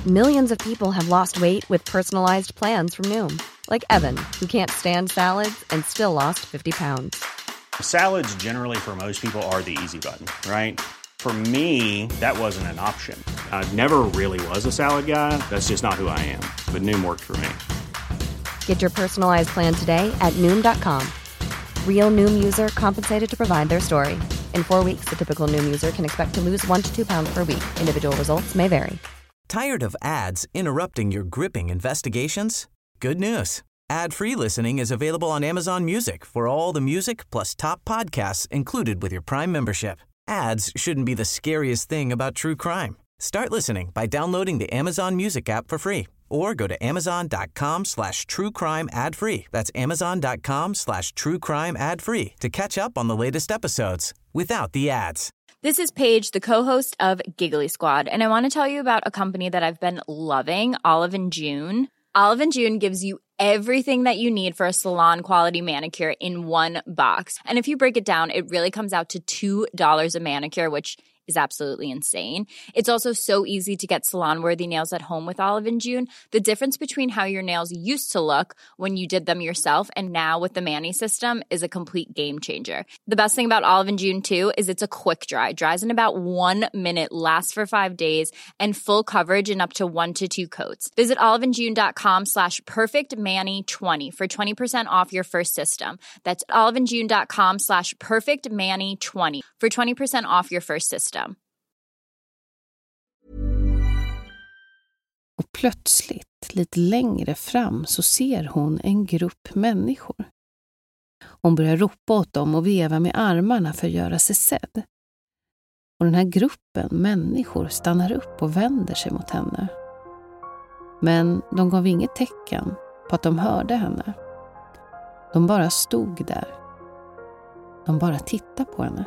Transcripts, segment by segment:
Millions of people have lost weight with personalized plans from Noom. Like Evan, who can't stand salads and still lost 50 pounds. Salads generally for most people are the easy button, right? For me, that wasn't an option. I never really was a salad guy. That's just not who I am. But Noom worked for me. Get your personalized plan today at Noom.com. Real Noom user compensated to provide their story. In 4 weeks, the typical Noom user can expect to lose 1 to 2 pounds per week. Individual results may vary. Tired of ads interrupting your gripping investigations? Good news. Ad-free listening is available on Amazon Music for all the music plus top podcasts included with your Prime membership. Ads shouldn't be the scariest thing about true crime. Start listening by downloading the Amazon Music app for free or go to amazon.com/truecrime ad-free. That's amazon.com/truecrime ad-free to catch up on the latest episodes without the ads. This is Paige, the co-host of Giggly Squad, and I want to tell you about a company that I've been loving, Olive & June. Olive & June gives you everything that you need for a salon-quality manicure in one box. And if you break it down, it really comes out to $2 a manicure, which is absolutely insane. It's also so easy to get salon-worthy nails at home with Olive & June. The difference between how your nails used to look when you did them yourself and now with the Mani system is a complete game changer. The best thing about Olive & June, too, is it's a quick dry. Dries in about 1 minute, lasts for 5 days, and full coverage in up to 1 to 2 coats. Visit oliveandjune.com/perfectmani20 for 20% off your first system. That's oliveandjune.com/perfectmani20 for 20% off your first system. Och plötsligt, lite längre fram, så ser hon en grupp människor. Hon börjar ropa åt dem och veva med armarna för att göra sig sedd. Och den här gruppen människor stannar upp och vänder sig mot henne. Men de gav inget tecken på att de hörde henne. De bara stod där. De bara tittade på henne.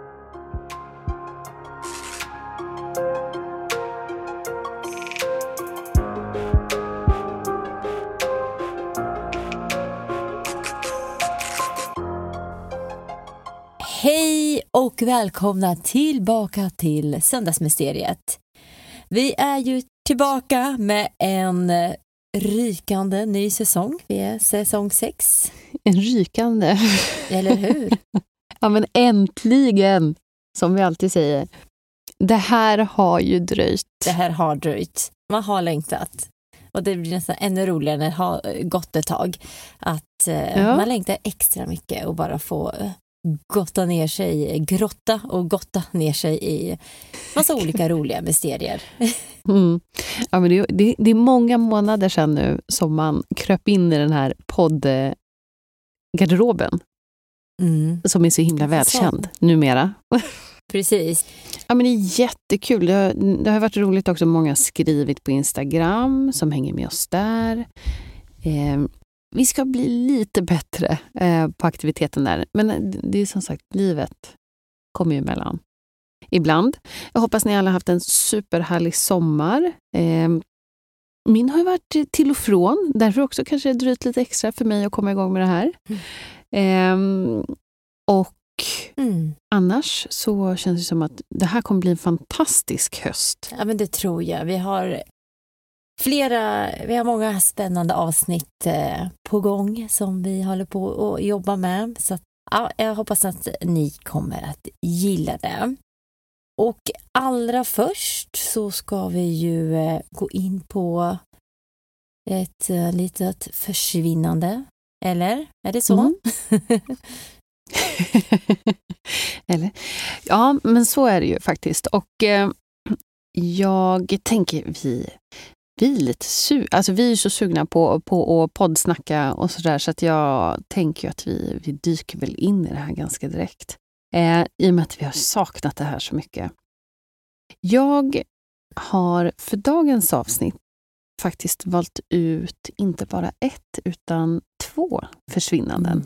Hej och välkomna tillbaka till Söndagsmysteriet. Vi är ju tillbaka med en rykande ny säsong. Vi är säsong 6. En rykande. Eller hur? Ja, men äntligen, som vi alltid säger. Det här har ju dröjt. Det här har dröjt. Man har längtat. Och det blir nästan ännu roligare när det har gått ett tag. Att man längtar extra mycket och bara få grotta ner sig i massa olika roliga mysterier. Mm. Ja, men det är många månader sedan nu som man kröp in i den här poddgarderoben. Som är så himla välkänd numera. Precis. Ja, men det är jättekul. Det har varit roligt också. Många skrivit på Instagram som hänger med oss där. Vi ska bli lite bättre på aktiviteten där. Men det är som sagt, livet kommer ju emellan. Ibland. Jag hoppas ni alla haft en superhärlig sommar. Min har ju varit till och från. Därför också kanske det dröjt lite extra för mig att komma igång med det här. Annars så känns det som att det här kommer bli en fantastisk höst. Ja, men det tror jag. Vi har många spännande avsnitt på gång som vi håller på att jobba med. Så att, ja, jag hoppas att ni kommer att gilla det. Och allra först så ska vi ju gå in på ett litet försvinnande. Eller? Är det så? Eller? Ja, men så är det ju faktiskt. Och jag tänker vi är lite vi är så sugna på att poddsnacka och sådär, så att jag tänker att vi dyker väl in i det här ganska direkt. I och med att vi har saknat det här så mycket. Jag har för dagens avsnitt faktiskt valt ut inte bara 1 utan 2 försvinnanden.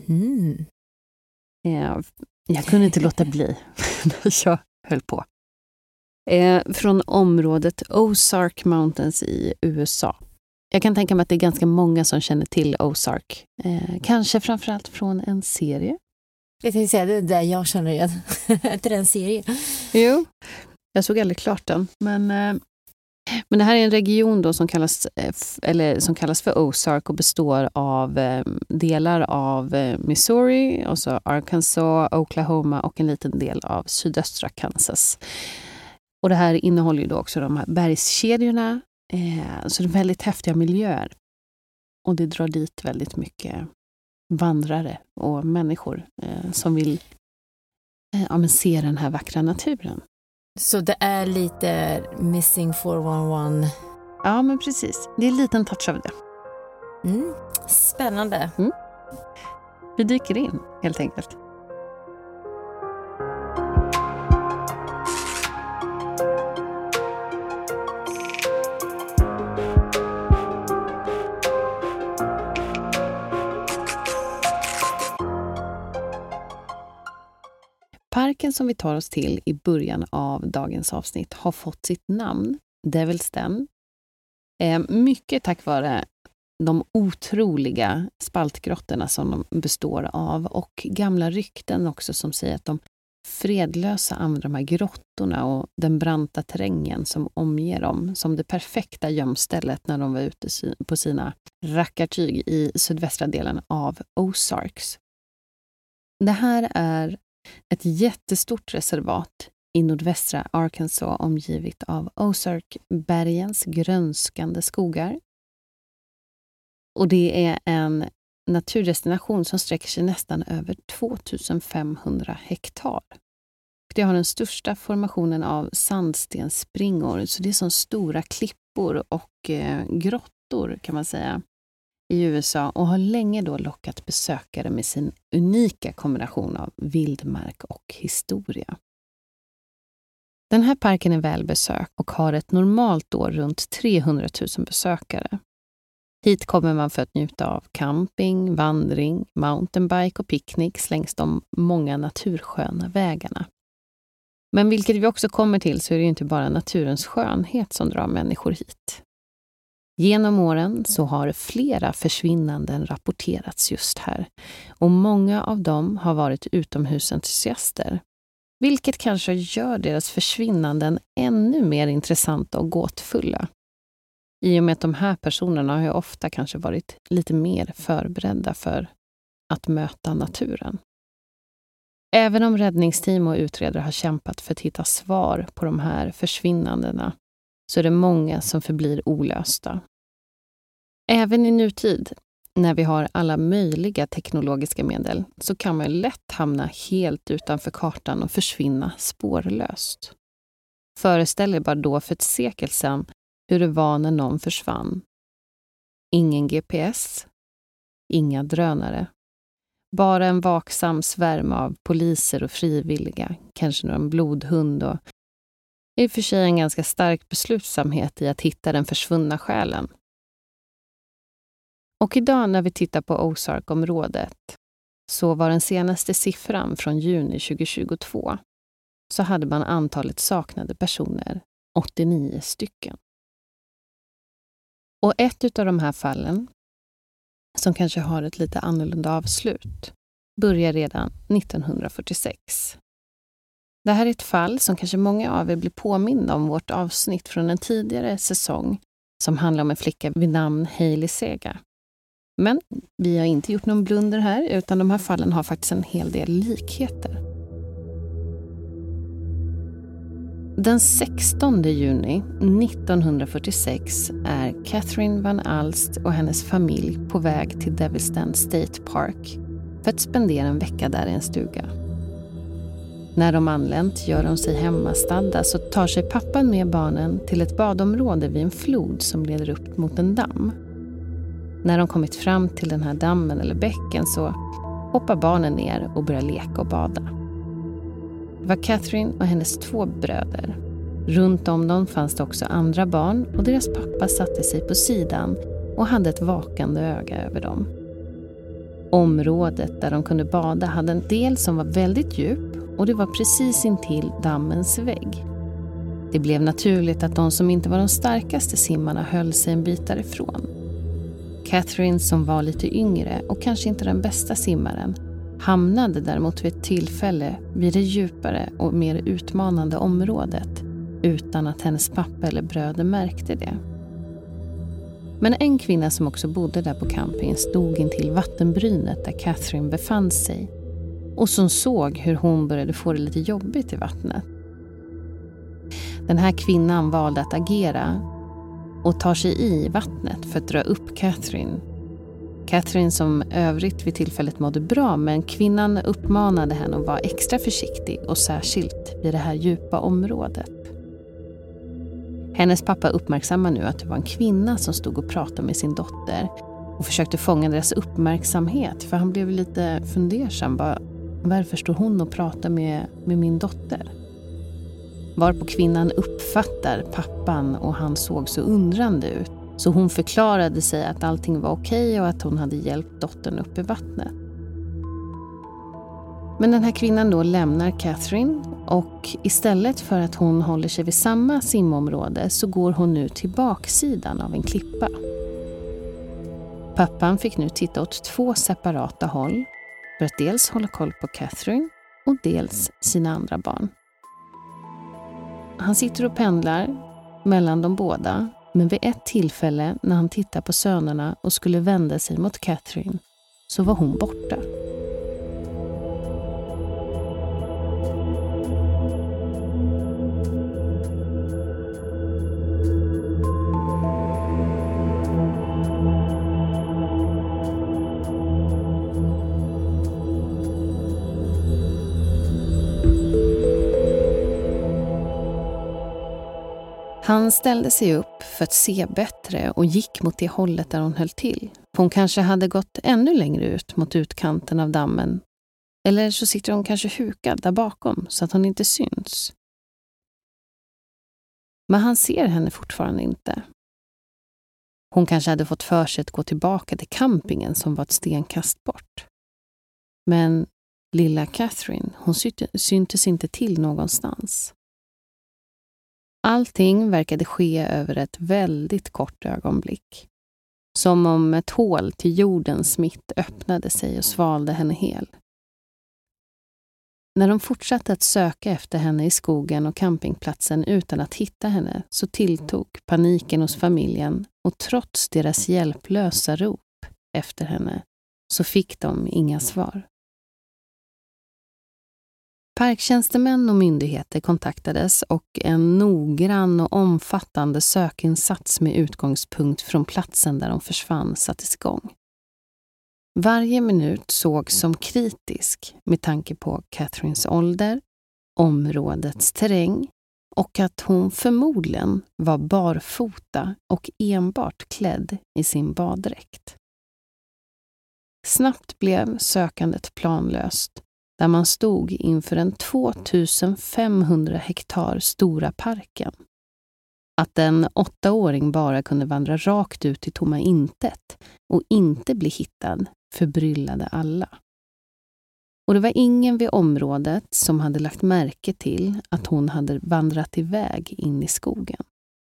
Jag kunde inte låta bli när jag höll på. Från området Ozark Mountains i USA. Jag kan tänka mig att det är ganska många som känner till Ozark. Kanske framförallt från en serie. Jag tänkte säga det där jag känner igen. Inte den serien. Jo, jag såg aldrig klart den. Men Men det här är en region då som kallas för Ozark och består av delar av Missouri, och så Arkansas, Oklahoma och en liten del av sydöstra Kansas. Och det här innehåller ju då också de här bergskedjorna, så det är väldigt häftiga miljöer. Och det drar dit väldigt mycket vandrare och människor som vill se den här vackra naturen. Så det är lite Missing 411? Ja, men precis. Det är en liten touch av det. Spännande. Vi dyker in, helt enkelt. Parken som vi tar oss till i början av dagens avsnitt har fått sitt namn, Devil's Den. Mycket tack vare de otroliga spaltgrottorna som de består av, och gamla rykten också som säger att de fredlösa använder de här grottorna och den branta terrängen som omger dem som det perfekta gömstället när de var ute på sina rackartyg i sydvästra delen av Ozarks. Det här är ett jättestort reservat i nordvästra Arkansas omgivet av Ozark-bergens grönskande skogar. Och det är en naturdestination som sträcker sig nästan över 2500 hektar. Det har den största formationen av sandstensspringor, så det är som stora klippor och grottor kan man säga i USA, och har länge då lockat besökare med sin unika kombination av vildmark och historia. Den här parken är välbesökt och har ett normalt år runt 300 000 besökare. Hit kommer man för att njuta av camping, vandring, mountainbike och picknicks längs de många natursköna vägarna. Men vilket vi också kommer till så är det ju inte bara naturens skönhet som drar människor hit. Genom åren så har flera försvinnanden rapporterats just här, och många av dem har varit utomhusentusiaster, vilket kanske gör deras försvinnanden ännu mer intressanta och gåtfulla. I och med att de här personerna har ju ofta kanske varit lite mer förberedda för att möta naturen. Även om räddningsteam och utredare har kämpat för att hitta svar på de här försvinnandena, så är det många som förblir olösta. Även i nutid, när vi har alla möjliga teknologiska medel, så kan man lätt hamna helt utanför kartan och försvinna spårlöst. Föreställ er bara då för ett sekel sedan hur det var när någon försvann. Ingen GPS, inga drönare. Bara en vaksam svärm av poliser och frivilliga, kanske någon blodhund, och i och för sig en ganska stark beslutsamhet i att hitta den försvunna själen. Och idag när vi tittar på Ozark-området så var den senaste siffran från juni 2022, så hade man antalet saknade personer 89 stycken. Och ett av de här fallen, som kanske har ett lite annorlunda avslut, börjar redan 1946. Det här är ett fall som kanske många av er blir påminna om vårt avsnitt från en tidigare säsong som handlar om en flicka vid namn Hailey Sega. Men vi har inte gjort någon blunder här, utan de här fallen har faktiskt en hel del likheter. Den 16 juni 1946 är Catherine Van Alst och hennes familj på väg till Devil's Den State Park för att spendera en vecka där i en stuga. När de anlänt gör de sig hemmastadda, så tar sig pappan med barnen till ett badområde vid en flod som leder upp mot en damm. När de kommit fram till den här dammen eller bäcken så hoppar barnen ner och börjar leka och bada. Det var Catherine och hennes 2 bröder. Runt om dem fanns det också andra barn, och deras pappa satte sig på sidan och hade ett vakande öga över dem. Området där de kunde bada hade en del som var väldigt djup, och det var precis intill dammens vägg. Det blev naturligt att de som inte var de starkaste simmarna höll sig en bit därifrån. Catherine, som var lite yngre och kanske inte den bästa simmaren, hamnade däremot vid ett tillfälle vid det djupare och mer utmanande området utan att hennes pappa eller bröder märkte det. Men en kvinna som också bodde där på campingen stod intill vattenbrynet där Catherine befann sig och som såg hur hon började få det lite jobbigt i vattnet. Den här kvinnan valde att agera och tar sig i vattnet för att dra upp Catherine. Catherine som övrigt vid tillfället mådde bra, men kvinnan uppmanade henne att vara extra försiktig och särskilt vid det här djupa området. Hennes pappa uppmärksammar nu att det var en kvinna som stod och pratade med sin dotter och försökte fånga deras uppmärksamhet, för han blev lite fundersam. Varför står hon och pratar med min dotter? Varpå kvinnan uppfattar pappan och han såg så undrande ut. Så hon förklarade sig att allting var okej och att hon hade hjälpt dottern upp i vattnet. Men den här kvinnan då lämnar Catherine och istället för att hon håller sig vid samma simområde så går hon nu till baksidan av en klippa. Pappan fick nu titta åt 2 separata håll för att dels hålla koll på Catherine och dels sina andra barn. Han sitter och pendlar mellan de båda, men vid ett tillfälle när han tittar på sönerna och skulle vända sig mot Catherine så var hon borta. Han ställde sig upp för att se bättre och gick mot det hållet där hon höll till. Hon kanske hade gått ännu längre ut mot utkanten av dammen. Eller så sitter hon kanske hukad där bakom så att hon inte syns. Men han ser henne fortfarande inte. Hon kanske hade fått för sig att gå tillbaka till campingen som var ett stenkast bort. Men lilla Catherine, hon syntes inte till någonstans. Allting verkade ske över ett väldigt kort ögonblick. Som om ett hål till jordens mitt öppnade sig och svalde henne hel. När de fortsatte att söka efter henne i skogen och campingplatsen utan att hitta henne så tilltog paniken hos familjen och trots deras hjälplösa rop efter henne så fick de inga svar. Parktjänstemän och myndigheter kontaktades och en noggrann och omfattande sökinsats med utgångspunkt från platsen där de försvann sattes igång. Varje minut sågs som kritisk med tanke på Catherines ålder, områdets terräng och att hon förmodligen var barfota och enbart klädd i sin baddräkt. Snabbt blev sökandet planlöst där man stod inför den 2500 hektar stora parken. Att en 8-åring bara kunde vandra rakt ut i tomma intet och inte bli hittad förbryllade alla. Och det var ingen vid området som hade lagt märke till att hon hade vandrat iväg in i skogen.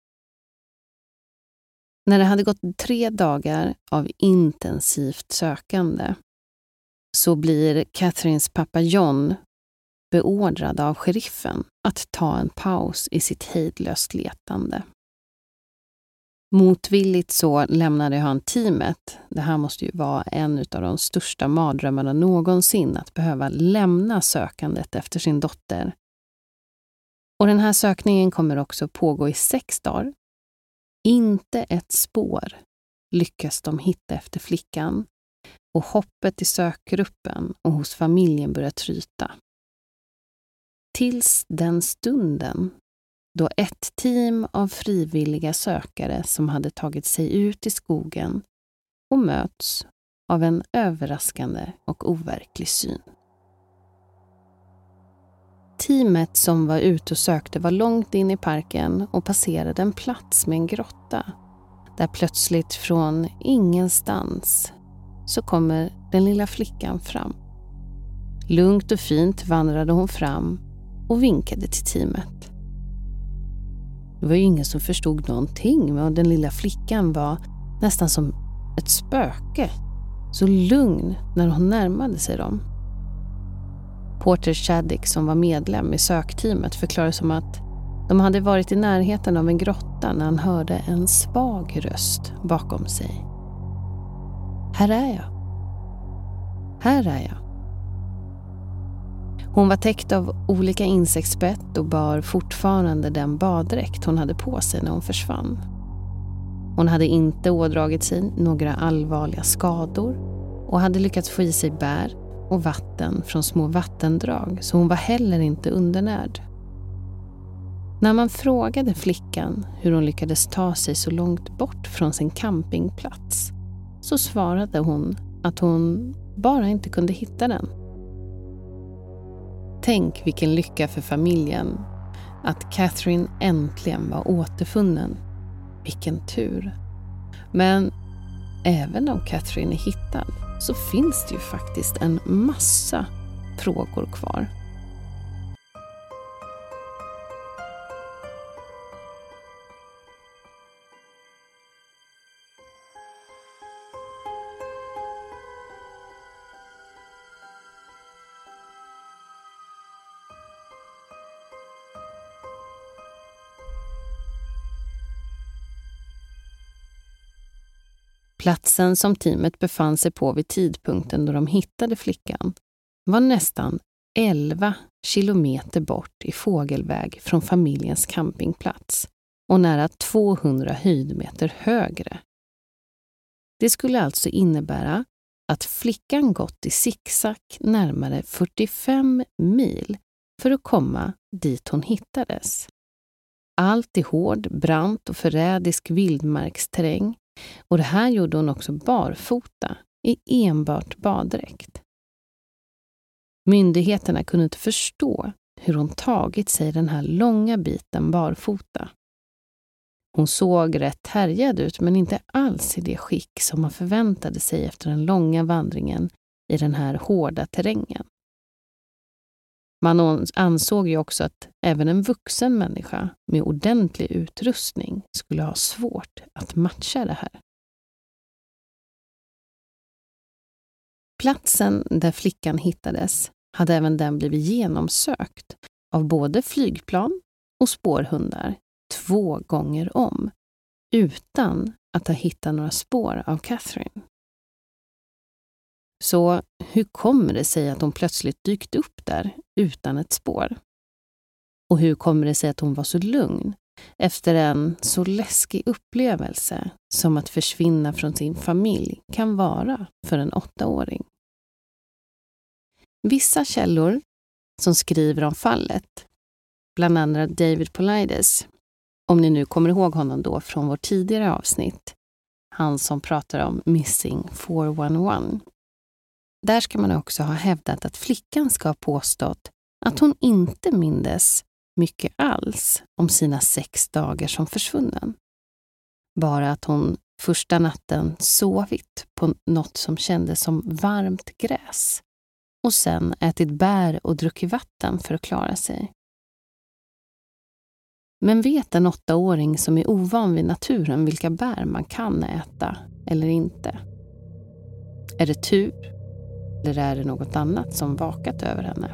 När det hade gått 3 dagar av intensivt sökande så blir Catherines pappa John beordrad av sheriffen att ta en paus i sitt hejdlöst letande. Motvilligt så lämnade han teamet. Det här måste ju vara en av de största mardrömmarna någonsin att behöva lämna sökandet efter sin dotter. Och den här sökningen kommer också pågå i 6 dagar. Inte ett spår lyckas de hitta efter flickan. Och hoppet i sökgruppen och hos familjen börjar tryta. Tills den stunden då ett team av frivilliga sökare som hade tagit sig ut i skogen och möts av en överraskande och overklig syn. Teamet som var ute och sökte var långt in i parken och passerade en plats med en grotta där plötsligt från ingenstans så kommer den lilla flickan fram. Lugnt och fint vandrade hon fram och vinkade till teamet. Det var ju ingen som förstod någonting, men den lilla flickan var nästan som ett spöke. Så lugn när hon närmade sig dem. Porter Chaddick som var medlem i sökteamet förklarade som att De hade varit i närheten av en grotta när han hörde en svag röst bakom sig. Här är jag. Här är jag. Hon var täckt av olika insektsbett och bar fortfarande den baddräkt hon hade på sig när hon försvann. Hon hade inte ådragit sig några allvarliga skador och hade lyckats få i sig bär och vatten från små vattendrag, så hon var heller inte undernärd. När man frågade flickan hur hon lyckades ta sig så långt bort från sin campingplats, så svarade hon att hon bara inte kunde hitta den. Tänk vilken lycka för familjen att Catherine äntligen var återfunnen. Vilken tur. Men även om Catherine är hittad så finns det ju faktiskt en massa frågor kvar. Platsen som teamet befann sig på vid tidpunkten då de hittade flickan var nästan 11 kilometer bort i fågelväg från familjens campingplats och nära 200 höjdmeter högre. Det skulle alltså innebära att flickan gått i zigzag närmare 45 mil för att komma dit hon hittades. Allt i hård, brant och förrädisk vildmarksterräng. Och det här gjorde hon också barfota i enbart baddräkt. Myndigheterna kunde inte förstå hur hon tagit sig den här långa biten barfota. Hon såg rätt härjad ut, men inte alls i det skick som man förväntade sig efter den långa vandringen i den här hårda terrängen. Man ansåg ju också att även en vuxen människa med ordentlig utrustning skulle ha svårt att matcha det här. Platsen där flickan hittades hade även den blivit genomsökt av både flygplan och spårhundar 2 gånger om, utan att ha hittat några spår av Catherine. Så hur kommer det sig att hon plötsligt dykt upp där utan ett spår? Och hur kommer det sig att hon var så lugn efter en så läskig upplevelse som att försvinna från sin familj kan vara för en 8-åring? Vissa källor som skriver om fallet, bland andra David Paulides, om ni nu kommer ihåg honom då från vårt tidigare avsnitt, han som pratar om Missing 411. Där ska man också ha hävdat att flickan ska ha påstått att hon inte mindes mycket alls om sina 6 dagar som försvunnen. Bara att hon första natten sovit på något som kändes som varmt gräs och sen ätit bär och druckit vatten för att klara sig. Men vet en 8-åring som är ovan vid naturen vilka bär man kan äta eller inte? Är det tur? Eller är det något annat som vakat över henne?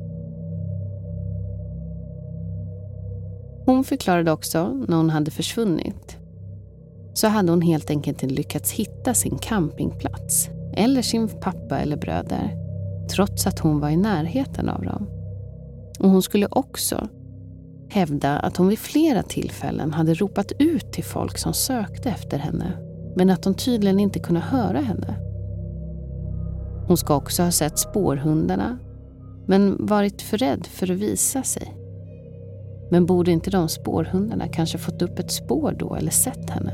Hon förklarade också när hon hade försvunnit så hade hon helt enkelt inte lyckats hitta sin campingplats eller sin pappa eller bröder trots att hon var i närheten av dem. Och hon skulle också hävda att hon vid flera tillfällen hade ropat ut till folk som sökte efter henne men att de tydligen inte kunde höra henne. Hon ska också ha sett spårhundarna men varit för rädd för att visa sig. Men borde inte de spårhundarna kanske fått upp ett spår då eller sett henne?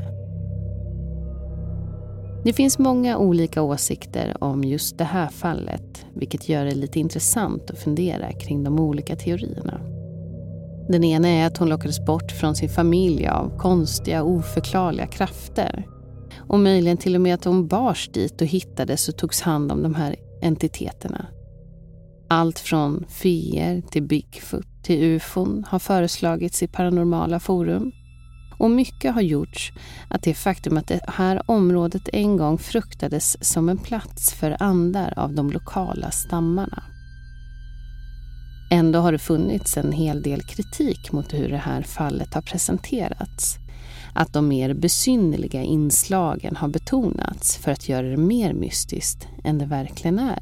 Det finns många olika åsikter om just det här fallet, vilket gör det lite intressant att fundera kring de olika teorierna. Den ena är att hon lockades bort från sin familj av konstiga, oförklarliga krafter. Och möjligen till och med att hon bars dit och hittades och togs hand om de här entiteterna. Allt från feer till Bigfoot till UFOn har föreslagits i paranormala forum. Och mycket har gjorts att det faktum att det här området en gång fruktades som en plats för andar av de lokala stammarna. Ändå har det funnits en hel del kritik mot hur det här fallet har presenterats. Att de mer besynnerliga inslagen har betonats för att göra det mer mystiskt än det verkligen är.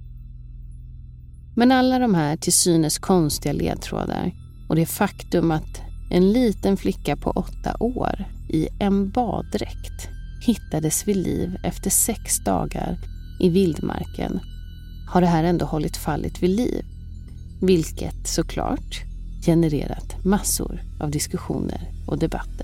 Men alla de här till synes konstiga ledtrådar och det faktum att en liten flicka på 8 år i en baddräkt hittades vid liv efter 6 dagar i vildmarken har det här ändå hållit fallet vid liv. Vilket såklart genererat massor av diskussioner och debatter.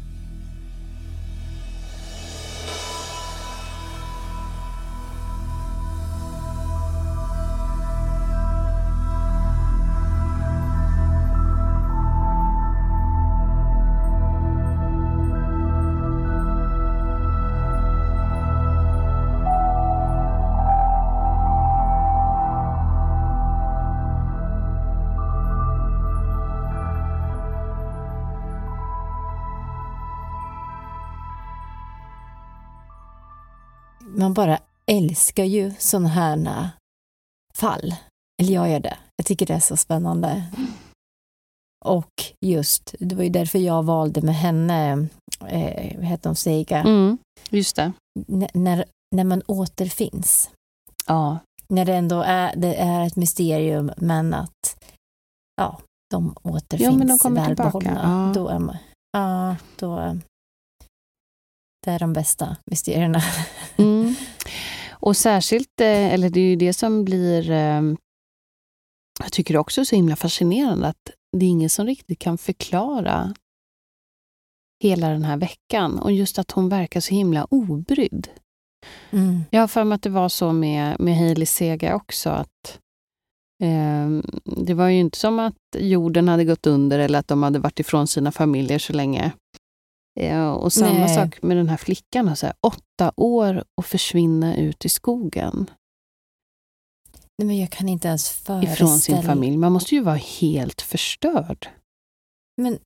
Man bara älskar ju sådana här fall. Eller jag gör det. Jag tycker det är så spännande. Och just, det var ju därför jag valde med henne, vad heter hon, Sega. Just det. När man återfinns. Ja. När det ändå är ett mysterium, men att de återfinns, men de kommer välbehållna. tillbaka. Då är man, det är de bästa mysterierna. Och särskilt, eller det är ju det som blir, jag tycker också så himla fascinerande att det är ingen som riktigt kan förklara hela den här veckan. Och just att hon verkar så himla obrydd. Jag har för mig att det var så med Hailey Sega också, att det var ju inte som att jorden hade gått under eller att de hade varit ifrån sina familjer så länge. Och samma sak med den här flickan, alltså 8 år och försvinna ut i skogen. Nej, men jag kan inte ens föreställa. Ifrån sin familj. Man måste ju vara helt förstörd. Men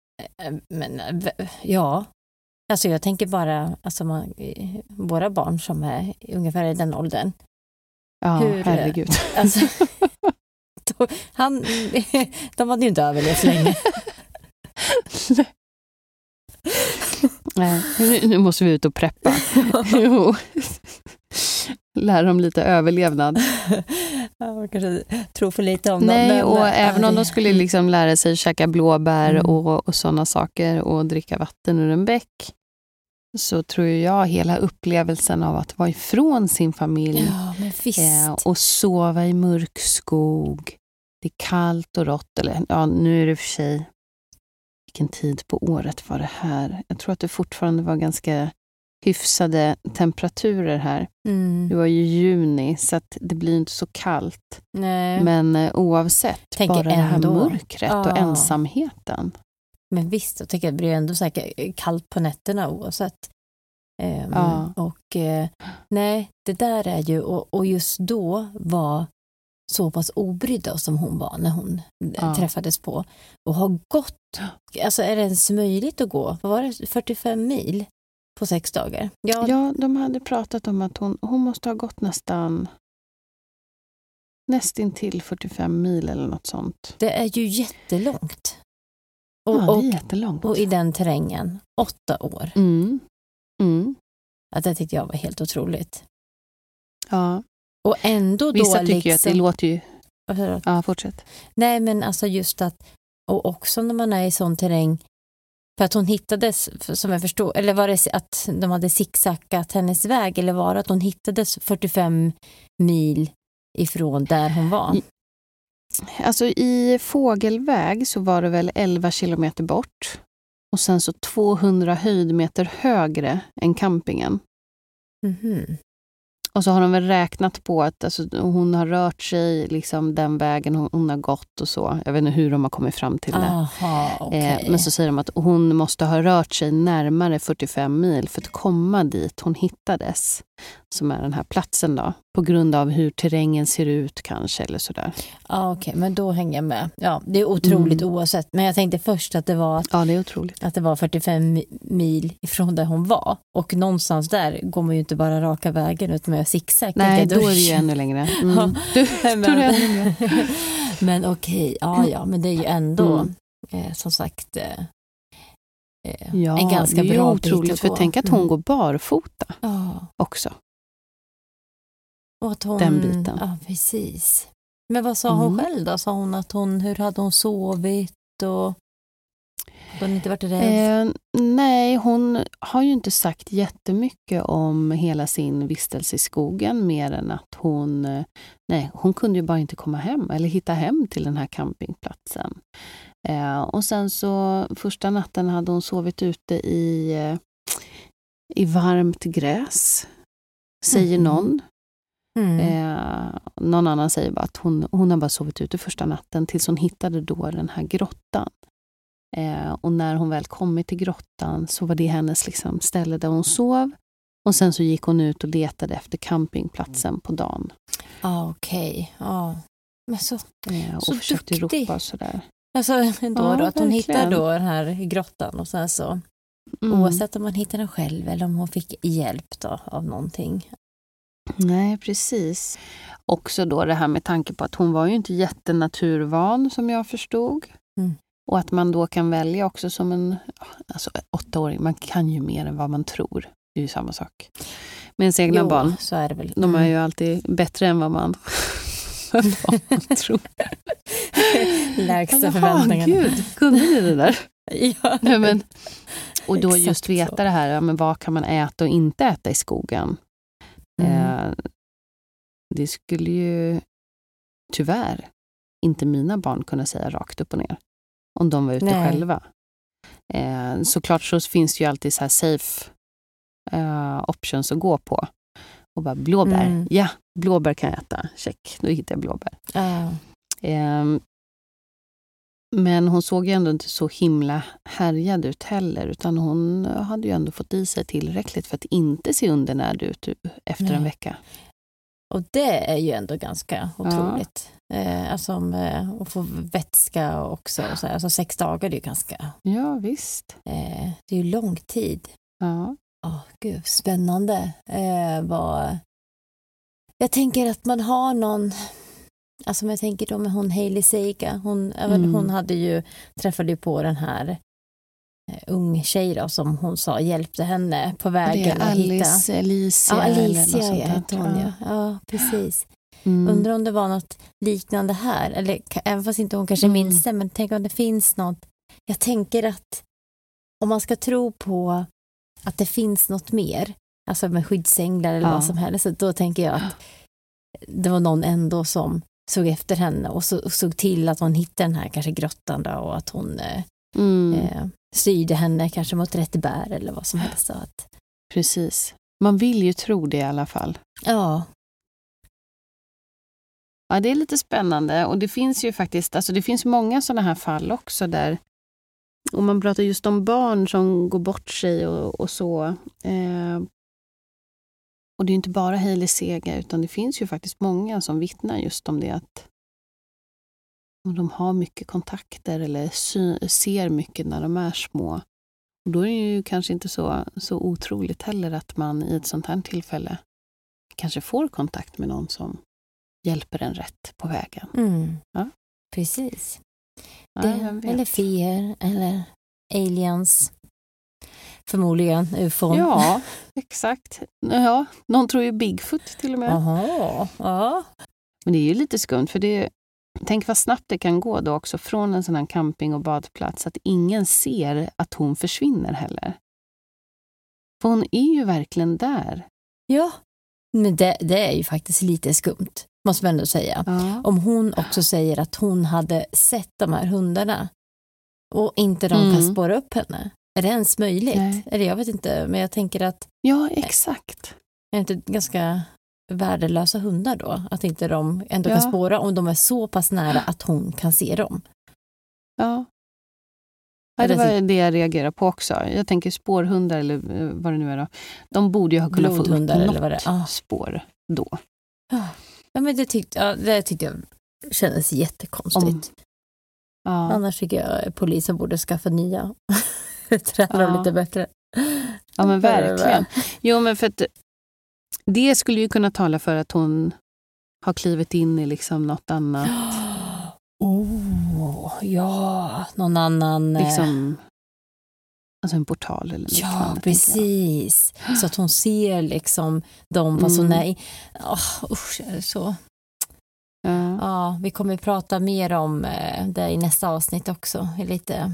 ja. Alltså jag tänker bara, alltså våra barn som är ungefär i den åldern. Ja, herregud. Alltså, de hade ju inte överlevt länge. Nej, nu måste vi ut och preppa. Jo. Lära dem lite överlevnad. Man kanske tror för lite om dem. Nej, och även om de skulle liksom lära sig käka blåbär och sådana saker och dricka vatten ur en bäck, så tror jag hela upplevelsen av att vara ifrån sin familj och sova i mörk skog, det är kallt och rått, eller nu är det för sig, vilken tid på året var det här? Jag tror att det fortfarande var ganska hyfsade temperaturer här. Det var ju juni, så att det blir inte så kallt. Nej. Men oavsett, bara det här mörkret och ensamheten. Men visst, jag tycker att det blir ändå säkert kallt på nätterna oavsett. Nej, det där är ju, och just då var så pass obrydda som hon var när hon träffades på. Och har gått, alltså är det ens möjligt att gå? Vad var det, 45 mil på 6 dagar? Ja, de hade pratat om att hon måste ha gått nästintill 45 mil eller något sånt. Det är ju jättelångt. Det är jättelångt. Och i den terrängen, 8 år. Att det tyckte jag var helt otroligt. Ja. Och ändå vissa då tycker ju att det låter ju... Ja, fortsätt. Nej, men alltså just att, och också när man är i sån terräng, för att hon hittades, som jag förstår, eller var det att de hade zigzackat hennes väg, eller var det att hon hittades 45 mil ifrån där hon var? Alltså i fågelväg så var det väl 11 kilometer bort. Och sen så 200 höjdmeter högre än campingen. Och så har de väl räknat på att alltså, hon har rört sig liksom den vägen hon har gått och så. Jag vet inte hur de har kommit fram till det. Aha, okay. Men så säger de att hon måste ha rört sig närmare 45 mil för att komma dit hon hittades. som är den här platsen då. På grund av hur terrängen ser ut kanske eller sådär. Ja, okej, men då hänger jag med. Ja, det är otroligt oavsett. Men jag tänkte först att det var Ja, det är otroligt. att det var 45 mil ifrån där hon var. Och någonstans där går man ju inte bara raka vägen utan med zigzag. Nej, då är det ju ännu längre. Ja, Då är det ännu mer. Men okej, ja, men det är ju ändå som sagt en ganska det är bra otroligt, bit att för gå. tänk att hon går barfota Ja. också. Och att hon, Den biten. Ja, precis. Men vad sa hon själv då? Sa hon att hur hade hon sovit och hade hon inte varit rädd? Nej, hon har ju inte sagt jättemycket om hela sin vistelse i skogen, mer än att hon kunde ju bara inte komma hem eller hitta hem till den här campingplatsen. Och sen så första natten hade hon sovit ute i varmt gräs, säger någon. Någon annan säger bara att hon har bara sovit ute första natten tills hon hittade då den här grottan. Och när hon väl kommit till grottan så var det hennes liksom ställe där hon sov. Och sen så gick hon ut och letade efter campingplatsen på dagen. Okej. Ja. Men så och försökte duktig. ropa sådär. Alltså ändå då, att hon verkligen. hittar då den här grottan och sen så oavsett om man hittar den själv eller om hon fick hjälp då av någonting. Nej, precis. Också då det här med tanke på att hon var ju inte jättenaturvan som jag förstod. Och att man då kan välja också som en 8-åring. Man kan ju mer än vad man tror. Det är ju samma sak. Med ens egna barn. Så är det väl. De är ju alltid bättre än vad man tror. Lägsta förväntningarna. Gud, kunde ni det där? Ja. Nej, men, och då Exakt just veta så. det här, men vad kan man äta och inte äta i skogen? Det skulle ju tyvärr inte mina barn kunna säga rakt upp och ner om de var ute själva. Såklart så finns det ju alltid så här safe options att gå på. Och bara blåbär. Ja, blåbär kan jag äta. Check, då hittar jag blåbär. Men hon såg ju ändå inte så himla härjad ut heller, utan hon hade ju ändå fått i sig tillräckligt för att inte se undernärd ut efter en vecka. Och det är ju ändå ganska otroligt. Alltså att få vätska också. Och så här. Alltså 6 dagar, det är ju ganska... Ja, visst. Det är ju lång tid. Ja. Gud, spännande. Jag tänker att man har någon... Alltså om jag tänker då med hon Hailey Seiga. Hon hade ju, träffade ju på den här ung tjej då, som hon sa hjälpte henne på vägen. Det är Alicia heter hon, ja. Ja, precis. Undrar om det var något liknande här. Eller även fast inte hon kanske minns det, men tänk om det finns något. Jag tänker att om man ska tro på att det finns något mer, alltså med skyddsänglar eller vad som helst, så då tänker jag att det var någon ändå som såg efter henne och såg till att hon hittade den här kanske grottan då, och att hon styrde henne kanske mot rätt bär eller vad som helst. Så att... Precis. Man vill ju tro det i alla fall. Ja. Ja, det är lite spännande, och det finns ju faktiskt, alltså det finns många sådana här fall också där, och man pratar just om barn som går bort sig och så. Och det är inte bara Hailey Seiga, utan det finns ju faktiskt många som vittnar just om det, att de har mycket kontakter eller ser mycket när de är små. Och då är det ju kanske inte så otroligt heller att man i ett sånt här tillfälle kanske får kontakt med någon som hjälper en rätt på vägen. Ja. Precis. Ja, eller fear, eller aliens. Förmodligen UFO. Ja, exakt. Ja, någon tror ju Bigfoot till och med. Aha, ja. Men det är ju lite skumt, för tänk vad snabbt det kan gå då också från en sån här camping- och badplats, att ingen ser att hon försvinner heller. För hon är ju verkligen där. Ja, men det är ju faktiskt lite skumt, måste man ändå säga. Ja. Om hon också säger att hon hade sett de här hundarna och inte de kan spåra upp henne. Är det ens möjligt? Nej. Eller jag vet inte, men jag tänker att... Ja, exakt. Är det inte ganska värdelösa hundar då? Att inte de ändå kan spåra om de är så pass nära att hon kan se dem. Ja. Ja, det var det jag reagerade på också. Jag tänker spårhundar eller vad det nu är då. De borde ju ha kunnat få upp något spår då. Ja, men det tyckte jag kändes jättekonstigt. Annars tycker jag polisen borde skaffa nya. Träna dem lite bättre. Ja, men verkligen. Jo, men för att det skulle ju kunna tala för att hon har klivit in i liksom något annat. Någon annan... Liksom, alltså en portal eller något. Ja, precis. Så att hon ser liksom dem, fast hon är... så... Ja, vi kommer att prata mer om det i nästa avsnitt också. Lite...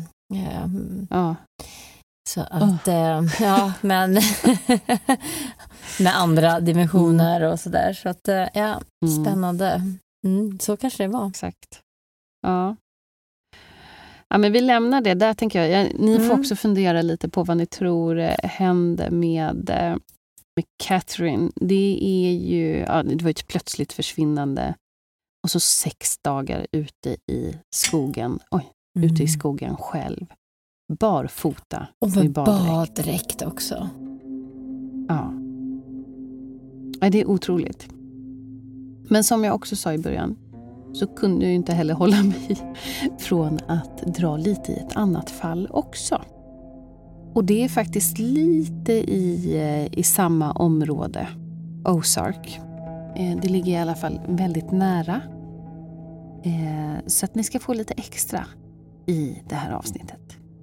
Så att, men med andra dimensioner och sådär. Så att, spännande. Så kanske det var. Exakt. Ja, men vi lämnar det. Där tänker jag, ni får också fundera lite på vad ni tror hände med Catherine. Det är ju, det var ett plötsligt försvinnande. Och så 6 dagar ute i skogen. Ute i skogen själv. Barfota. Och med baddräkt också. Ja, det är otroligt. Men som jag också sa i början, så kunde jag ju inte heller hålla mig från att dra lite i ett annat fall också. Och det är faktiskt lite i samma område, Ozark. Det ligger i alla fall väldigt nära. Så att ni ska få lite extra i det här avsnittet.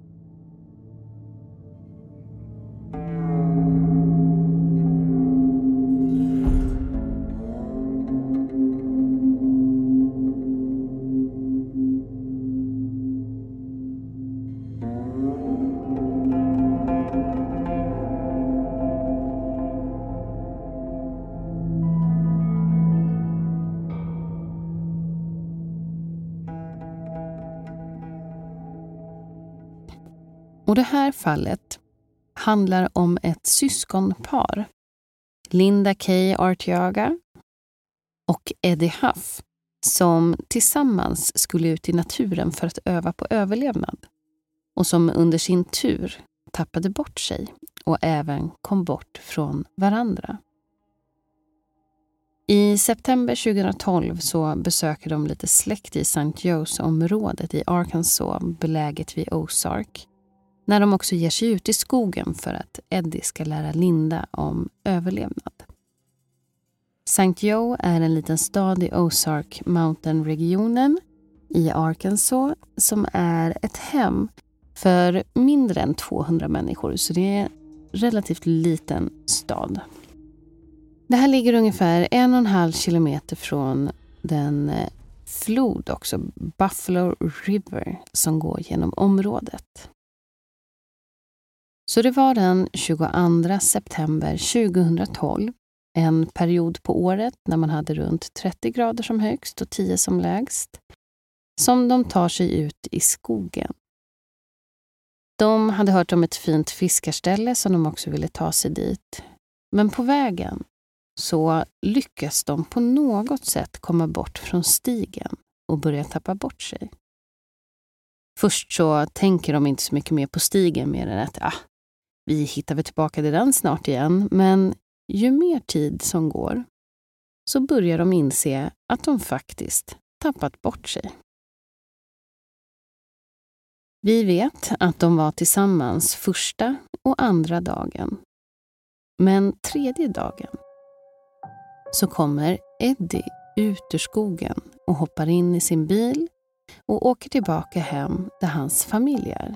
Och det här fallet handlar om ett syskonpar, Linda K. Arteaga och Eddie Huff, som tillsammans skulle ut i naturen för att öva på överlevnad och som under sin tur tappade bort sig och även kom bort från varandra. I september 2012 så besöker de lite släkt i St. Joe's-området i Arkansas, beläget vid Ozark, när de också ger sig ut i skogen för att Eddie ska lära Linda om överlevnad. St. Joe är en liten stad i Ozark Mountain-regionen i Arkansas som är ett hem för mindre än 200 människor, så det är en relativt liten stad. Det här ligger ungefär 1,5 kilometer från den flod också, Buffalo River, som går genom området. Så det var den 22 september 2012, en period på året när man hade runt 30 grader som högst och 10 som lägst, som de tar sig ut i skogen. De hade hört om ett fint fiskarställe som de också ville ta sig dit. Men på vägen så lyckas de på något sätt komma bort från stigen och börja tappa bort sig. Först så tänker de inte så mycket mer på stigen mer än att vi hittar väl tillbaka till den snart igen. Men ju mer tid som går så börjar de inse att de faktiskt tappat bort sig. Vi vet att de var tillsammans första och andra dagen. Men tredje dagen så kommer Eddie ut ur skogen och hoppar in i sin bil och åker tillbaka hem där hans familj är.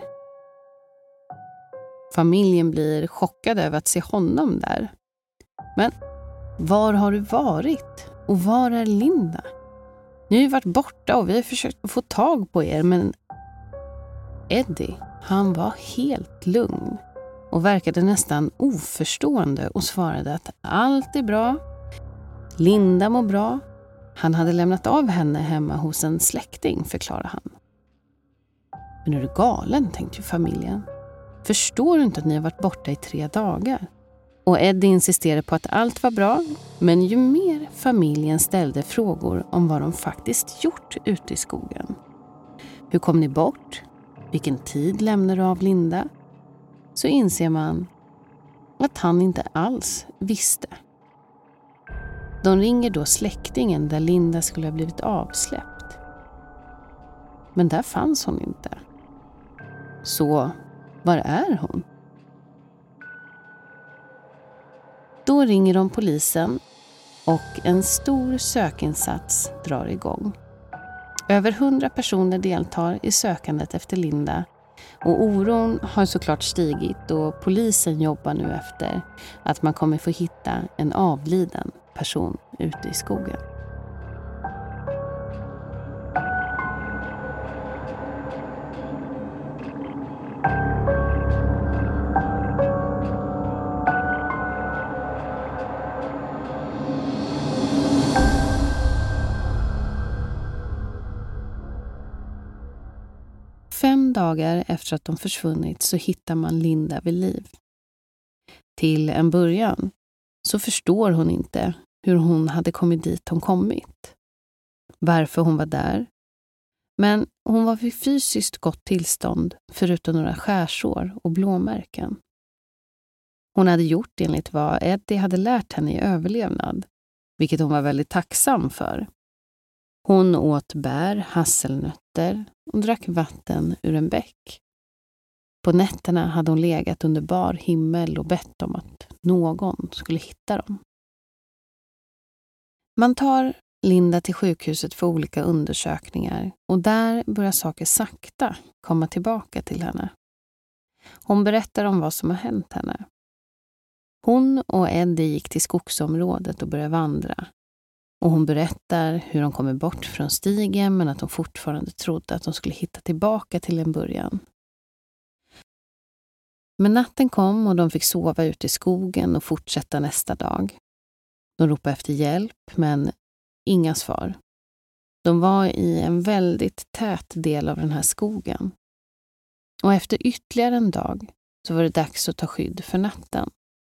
Familjen blir chockad över att se honom där. Men var har du varit? Och var är Linda? Ni har ju varit borta och vi har försökt få tag på er, men Eddie, han var helt lugn och verkade nästan oförstående och svarade att allt är bra. Linda mår bra. Han hade lämnat av henne hemma hos en släkting, förklarar han. Men är du galen, tänkte ju familjen. Förstår du inte att ni har varit borta i 3 dagar? Och Eddie insisterade på att allt var bra, men ju mer familjen ställde frågor om vad de faktiskt gjort ute i skogen. Hur kom ni bort? vilken tid lämnar du av Linda, så inser man att han inte alls visste. De ringer då släktingen där Linda skulle ha blivit avsläppt. Men där fanns hon inte. Så var är hon? Då ringer de polisen och en stor sökinsats drar igång. Över 100 personer deltar i sökandet efter Linda och oron har såklart stigit och polisen jobbar nu efter att man kommer få hitta en avliden person ute i skogen. Fem dagar efter att de försvunnit så hittar man Linda vid liv. Till en början så förstår hon inte hur hon hade kommit dit hon kommit. Varför hon var där. Men hon var vid fysiskt gott tillstånd förutom några skärsår och blåmärken. Hon hade gjort enligt vad Eddie hade lärt henne i överlevnad, vilket hon var väldigt tacksam för. Hon åt bär, hasselnötter och drack vatten ur en bäck. På nätterna hade hon legat under bar himmel och bett om att någon skulle hitta dem. Man tar Linda till sjukhuset för olika undersökningar och där börjar saker sakta komma tillbaka till henne. Hon berättar om vad som har hänt henne. Hon och Eddie gick till skogsområdet och började vandra. Och hon berättar hur de kommer bort från stigen men att de fortfarande trodde att de skulle hitta tillbaka till en början. Men natten kom och de fick sova ute i skogen och fortsätta nästa dag. De ropade efter hjälp men inga svar. De var i en väldigt tät del av den här skogen. Och efter ytterligare en dag så var det dags att ta skydd för natten.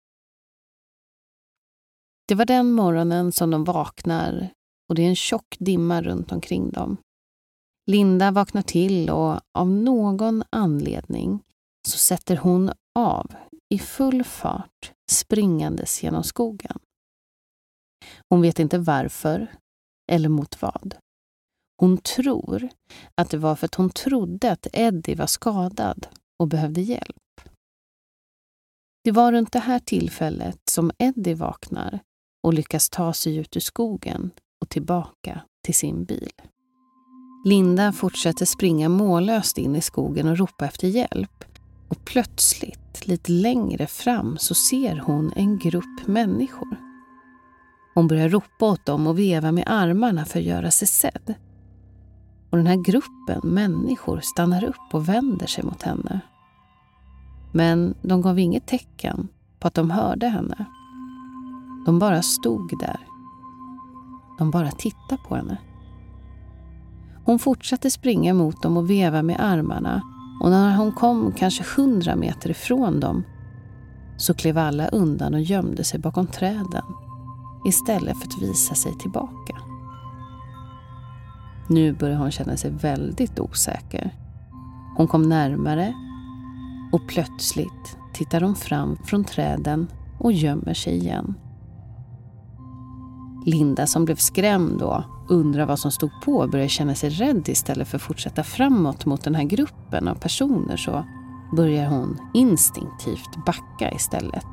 Det var den morgonen som de vaknar och det är en tjock dimma runt omkring dem. Linda vaknar till och av någon anledning så sätter hon av i full fart springandes genom skogen. Hon vet inte varför eller mot vad. Hon tror att det var för att hon trodde att Eddie var skadad och behövde hjälp. Det var runt det här tillfället som Eddie vaknar och lyckas ta sig ut ur skogen och tillbaka till sin bil. Linda fortsätter springa mållöst in i skogen och ropa efter hjälp. Och plötsligt, lite längre fram, så ser hon en grupp människor. Hon börjar ropa åt dem och veva med armarna för att göra sig sedd. Och den här gruppen människor stannar upp och vänder sig mot henne. Men de gav inget tecken på att de hörde henne. De bara stod där. De bara tittade på henne. Hon fortsatte springa mot dem och veva med armarna. Och när hon kom kanske 100 meter ifrån dem så klev alla undan och gömde sig bakom träden istället för att visa sig tillbaka. Nu började hon känna sig väldigt osäker. Hon kom närmare och plötsligt tittar hon fram från träden och gömmer sig igen. Linda, som blev skrämd och undrar vad som stod på, började känna sig rädd istället för att fortsätta framåt mot den här gruppen av personer, så börjar hon instinktivt backa istället.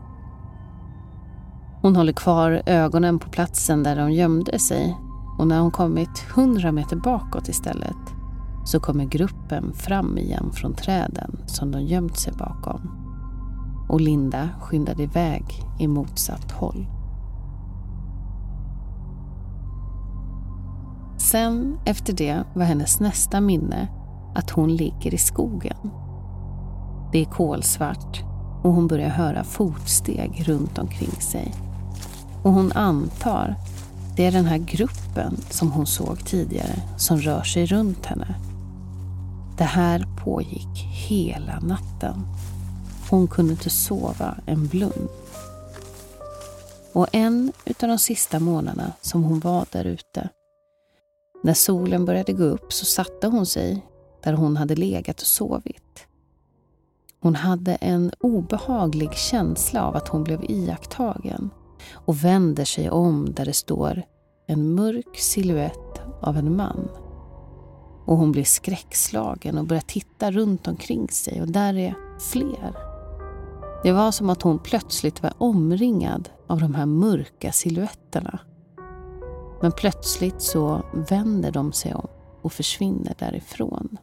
Hon håller kvar ögonen på platsen där de gömde sig och när hon kommit 100 meter bakåt istället så kommer gruppen fram igen från träden som de gömt sig bakom. Och Linda skyndade iväg i motsatt håll. Sen efter det var hennes nästa minne att hon ligger i skogen. Det är kolsvart och hon börjar höra fotsteg runt omkring sig. Och hon antar det är den här gruppen som hon såg tidigare som rör sig runt henne. Det här pågick hela natten. Hon kunde inte sova en blund. Och en utav de sista månaderna som hon var där ute, när solen började gå upp så satte hon sig där hon hade legat och sovit. Hon hade en obehaglig känsla av att hon blev iakttagen och vänder sig om där det står en mörk silhuett av en man. Och hon blir skräckslagen och börjar titta runt omkring sig, och där är fler. Det var som att hon plötsligt var omringad av de här mörka silhuetterna. Men plötsligt så vänder de sig om och försvinner därifrån.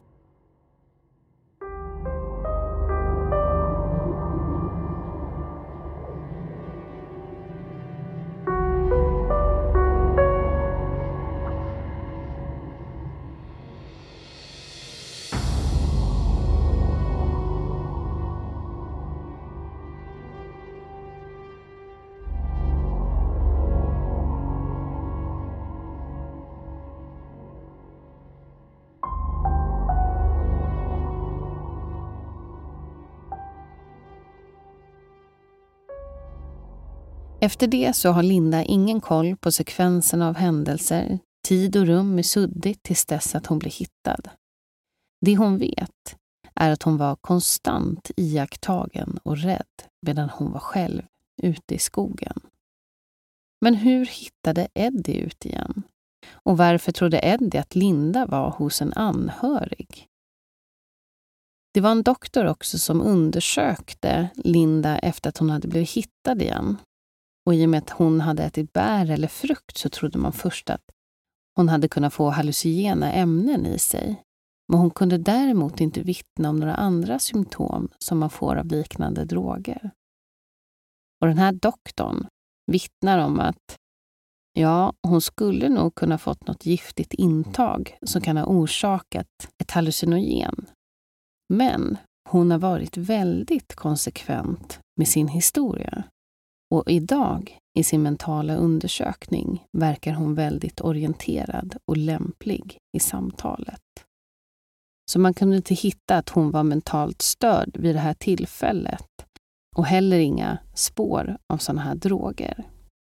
Efter det så har Linda ingen koll på sekvensen av händelser. Tid och rum är suddigt tills dess att hon blir hittad. Det hon vet är att hon var konstant iakttagen och rädd medan hon var själv ute i skogen. Men hur hittade Eddie ut igen? Och varför trodde Eddie att Linda var hos en anhörig? Det var en doktor också som undersökte Linda efter att hon hade blivit hittad igen. Och i och med att hon hade ätit bär eller frukt så trodde man först att hon hade kunnat få hallucinogena ämnen i sig. Men hon kunde däremot inte vittna om några andra symptom som man får av liknande droger. Och den här doktorn vittnar om att hon skulle nog kunna fått något giftigt intag som kan ha orsakat ett hallucinogen. Men hon har varit väldigt konsekvent med sin historia. Och idag i sin mentala undersökning verkar hon väldigt orienterad och lämplig i samtalet. Så man kunde inte hitta att hon var mentalt störd vid det här tillfället och heller inga spår av sådana här droger.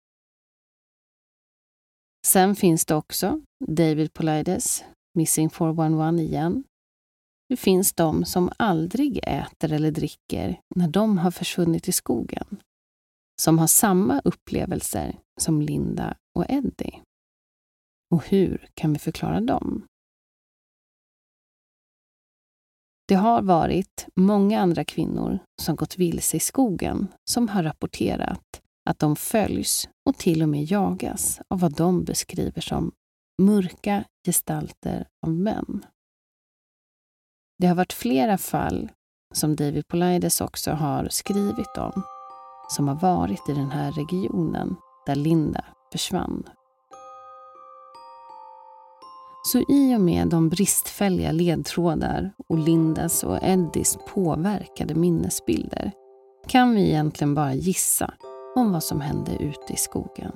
Sen finns det också David Paulides, Missing 411 igen. Det finns de som aldrig äter eller dricker när de har försvunnit i skogen. Som har samma upplevelser som Linda och Eddie. Och hur kan vi förklara dem? Det har varit många andra kvinnor som gått vilse i skogen som har rapporterat att de följs och till och med jagas av vad de beskriver som mörka gestalter av män. Det har varit flera fall som David Paulides också har skrivit om som har varit i den här regionen där Linda försvann. Så i och med de bristfälliga ledtrådar och Lindas och Eddies påverkade minnesbilder kan vi egentligen bara gissa om vad som hände ute i skogen.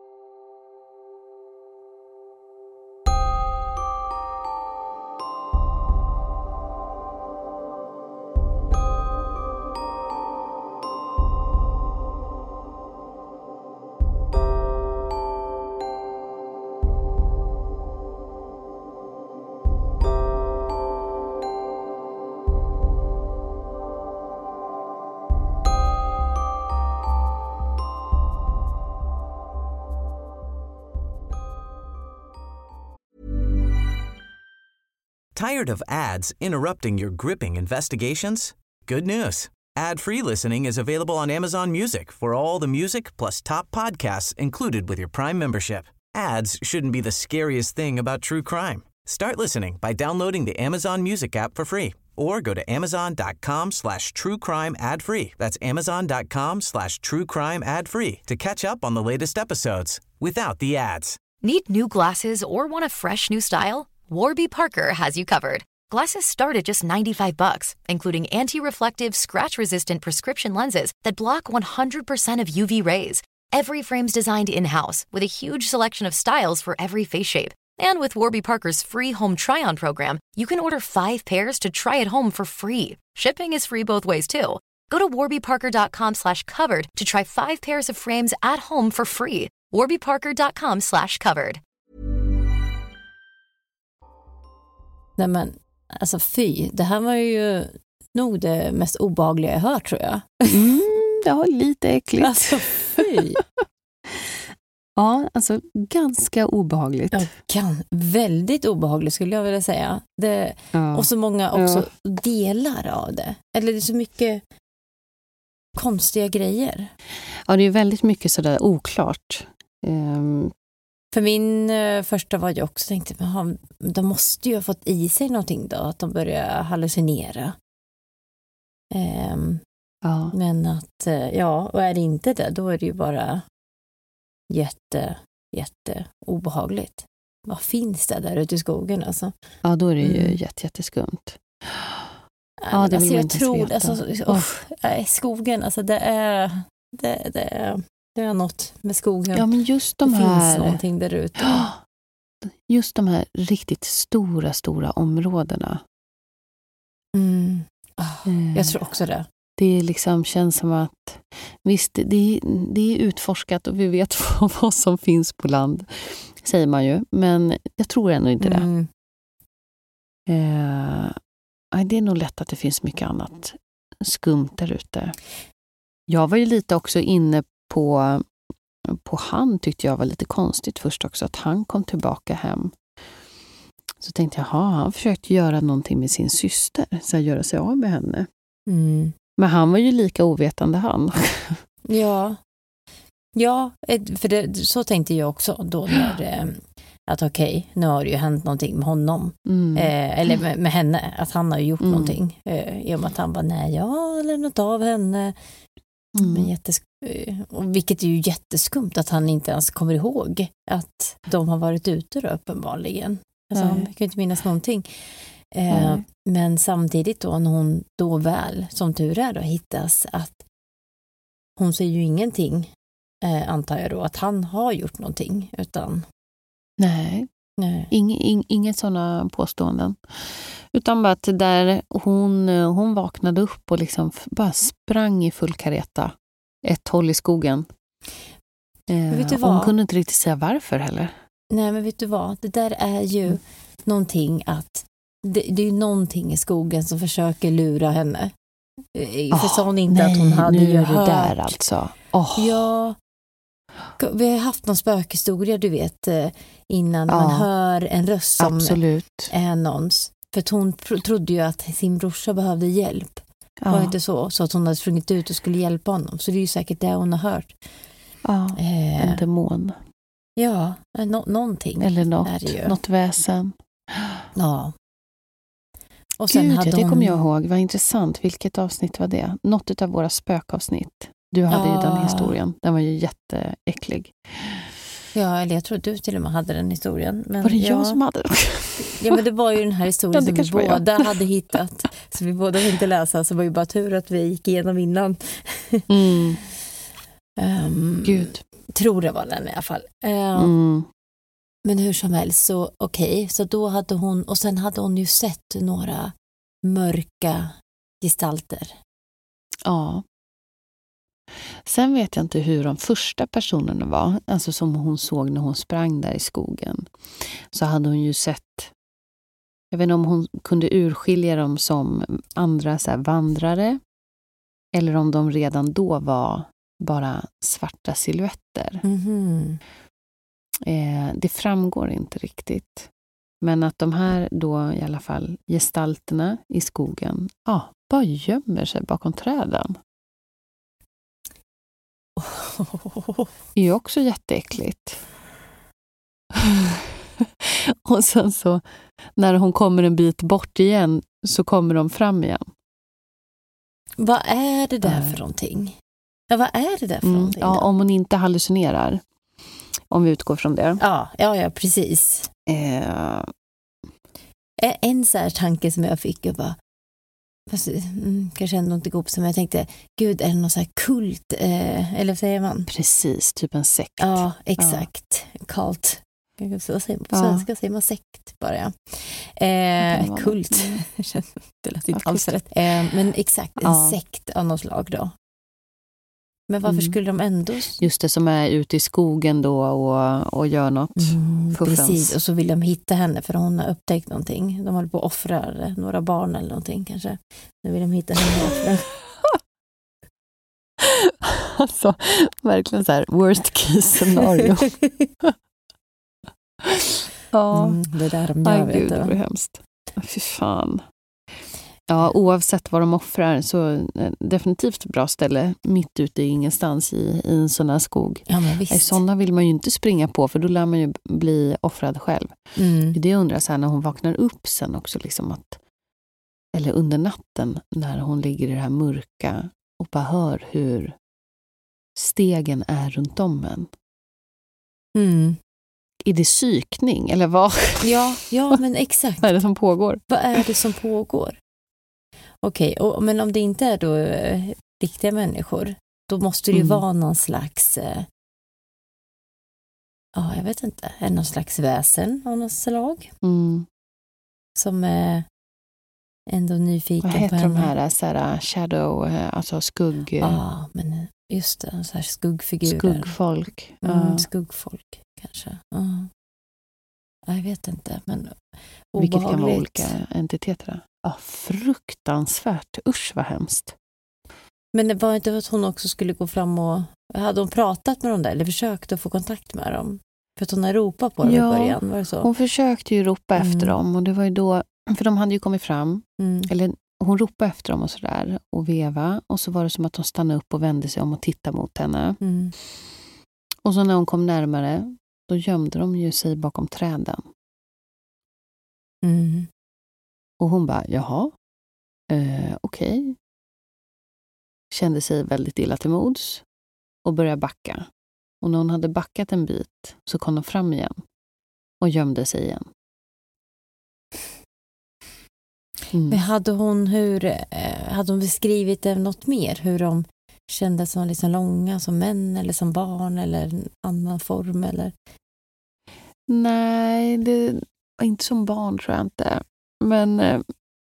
Tired of ads interrupting your gripping investigations? Good news. Ad-free listening is available on Amazon Music for all the music plus top podcasts included with your Prime membership. Ads shouldn't be the scariest thing about true crime. Start listening by downloading the Amazon Music app for free or go to amazon.com/truecrime ad-free. That's amazon.com/truecrime ad-free to catch up on the latest episodes without the ads. Need new glasses or want a fresh new style? Warby Parker has you covered. Glasses start at just $95, including anti-reflective, scratch-resistant prescription lenses that block 100% of UV rays. Every frame's designed in-house with a huge selection of styles for every face shape. And with Warby Parker's free home try-on program, you can order 5 pairs to try at home for free. Shipping is free both ways, too. Go to warbyparker.com/covered to try 5 pairs of frames at home for free. warbyparker.com/covered. Nej, men Alltså fy, det här var ju nog det mest obehagliga jag hört, tror jag. Det var lite äckligt. Alltså fy. Ja, alltså ganska obehagligt. Väldigt obehagligt skulle jag vilja säga. Och så många också delar av det. Eller det är så mycket konstiga grejer. Ja, det är väldigt mycket sådär oklart. För min första var jag också tänkte, de måste ju ha fått i sig någonting då, att de börjar hallucinera. Men att, och är det inte det, då är det ju bara jätte obehagligt. Vad finns det där ute i skogen alltså? Ja, då är det ju jätteskumt. Ja, det vill man inte veta. Skogen, alltså det är något med skogen. Ja, men just de det här... finns någonting där ute. Just de här riktigt stora områdena. Jag tror också det. Det liksom känns som att visst, det är utforskat och vi vet vad som finns på land, säger man ju. Men jag tror ändå inte det. Det är nog lätt att det finns mycket annat skumt där ute. Jag var ju lite också inne på han, tyckte jag var lite konstigt först också, att han kom tillbaka hem. Så tänkte jag, han försökte göra någonting med sin syster, så göra sig av med henne. Men han var ju lika ovetande han. Ja, för så tänkte jag också då när att okej, nu har det ju hänt någonting med honom. Eller med henne, att han har gjort någonting. I och med att han bara, nej, jag har lämnat av henne. Men vilket är ju jätteskumt att han inte ens kommer ihåg att de har varit ute då, uppenbarligen. Alltså, han kan inte minnas någonting. Men samtidigt då, när hon då väl, som tur är då, hittas, att hon säger ju ingenting, antar jag då, att han har gjort någonting, utan... Nej. Inget sådana påståenden. Utan bara att där hon vaknade upp och liksom bara sprang i full kareta ett håll i skogen. Vet du vad? Hon kunde inte riktigt säga varför heller. Nej, men vet du vad? Det där är ju någonting att det är någonting i skogen som försöker lura henne. För sa hon inte att hon hade ju hört. Där alltså. Ja. Vi har haft någon spökhistoria, du vet, innan man hör en röst som är någons. För att hon trodde ju att sin brorsa behövde hjälp. Var inte så att hon hade sprungit ut och skulle hjälpa honom. Så det är ju säkert det hon har hört. En demon. Ja, någonting. Eller något väsen. Ja. Och sen det kommer jag ihåg. Vad intressant. Vilket avsnitt var det? Något av våra spökavsnitt. Du hade ju den historien. Den var ju jätteäcklig. Ja, eller jag tror du till och med hade den historien. Men var det jag som hade den? Ja, men det var ju den här historien som vi båda hade hittat. Så vi båda inte läsa. Så det var ju bara tur att vi gick igenom innan. Gud. Tror det var den i alla fall. Men hur som helst, så okej. Så då hade hon, och sen hade hon ju sett några mörka gestalter. Ja. Sen vet jag inte hur de första personerna var. Alltså som hon såg när hon sprang där i skogen. Så hade hon ju sett... Jag vet inte om hon kunde urskilja dem som andra så här vandrare. Eller om de redan då var bara svarta silhuetter. Det framgår inte riktigt. Men att de här då i alla fall gestalterna i skogen bara gömmer sig bakom träden. Det är ju också jätteäckligt. Och sen så när hon kommer en bit bort igen så kommer de fram igen. Vad är det där för någonting? Ja, vad är det där för någonting? Ja, om hon inte hallucinerar. Om vi utgår från det. Ja, precis. En så här tanke som jag fick, jag bara, fast, kanske ändå inte ihop, som jag tänkte, gud, är det någon så här kult, eller vad säger man? Precis, typ en sekt. Ja, exakt. Cult. Så säger man på svenska, säger man sekt bara. Kult. Det lät inte alls rätt. Men exakt, en sekt av något slag då. Men varför skulle de ändå... Just det, som är ute i skogen då och gör något. Precis, och så vill de hitta henne för hon har upptäckt någonting. De håller på att offra några barn eller någonting kanske. Nu vill de hitta henne och offra. Alltså, verkligen så här worst case scenario. Ja. Det där de gör, vet Gud, du. det var hemskt. Fy fan. Ja, oavsett vad de offrar så definitivt bra ställe mitt ute i ingenstans i en sån här skog. Ja, men visst. Sådana vill man ju inte springa på för då lär man ju bli offrad själv. Det undrar så här när hon vaknar upp sen också liksom att, eller under natten när hon ligger i det här mörka och bara hör hur stegen är runt om en. Är det psykning eller vad? Ja, men exakt. Vad är det som pågår? Vad är det som pågår? Okej, men om det inte är då riktiga människor, då måste det ju vara någon slags jag vet inte, någon slags väsen av något slag som är ändå nyfiken på henne. Vad heter de här, så här shadow, alltså skugg... Ja, men just det, så här skuggfigurer. Skuggfolk. Skuggfolk kanske. Jag vet inte, men vilket kan vara olika entiteter. Ja, fruktansvärt. Usch, vad hemskt. Men det var inte att hon också skulle gå fram och... Hade hon pratat med dem där eller försökt att få kontakt med dem? För att hon har ropat på dem i början, var det så? Hon försökte ju ropa efter dem och det var ju då... För de hade ju kommit fram. Eller hon ropade efter dem och sådär och veva. Och så var det som att de stannade upp och vände sig om och tittade mot henne. Och så när hon kom närmare då gömde de ju sig bakom träden. Och hon bara, jaha, okej. Kände sig väldigt illa till mods och började backa. Och när hon hade backat en bit så kom de fram igen och gömde sig igen. Men hade hon beskrivit något mer? Hur de kände som liksom långa, som män eller som barn eller en annan form? Eller? Nej, det var inte som barn tror jag inte. Men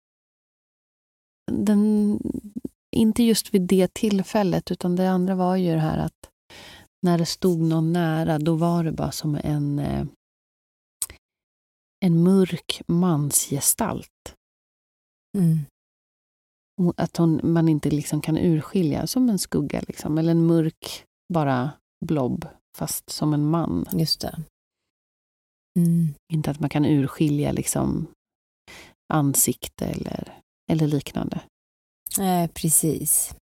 inte just vid det tillfället utan det andra var ju det här att när det stod någon nära då var det bara som en mörk mansgestalt. Att man inte liksom kan urskilja som en skugga liksom, eller en mörk bara blob fast som en man. Just det. Inte att man kan urskilja liksom ansikte eller liknande. Nej, precis.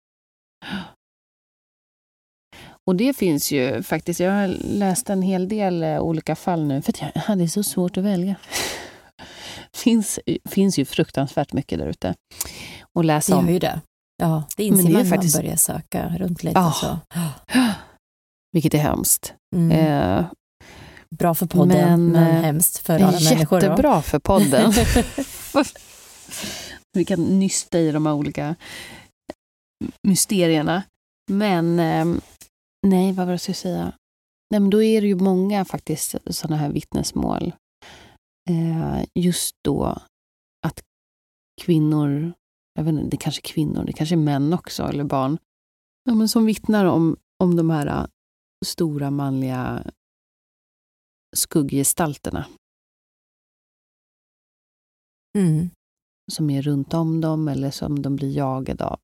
Och det finns ju faktiskt, jag har läst en hel del olika fall nu för att jag hade så svårt att välja. Finns ju fruktansvärt mycket där ute och läsa om. Det gör ju det. Ja, det inser man faktiskt... man börjar söka runt lite. Så. Vilket är hemskt. Bra för podden, men hemskt för alla människor. Jättebra för podden. Vi kan nysta i de här olika mysterierna. Men nej, vad var det jag skulle säga? Nej, men då är det ju många faktiskt sådana här vittnesmål. Just då att kvinnor, jag vet inte, det kanske är kvinnor, det kanske är män också eller barn, men som vittnar om de här stora manliga skugggestalterna. Som är runt om dem eller som de blir jagade av.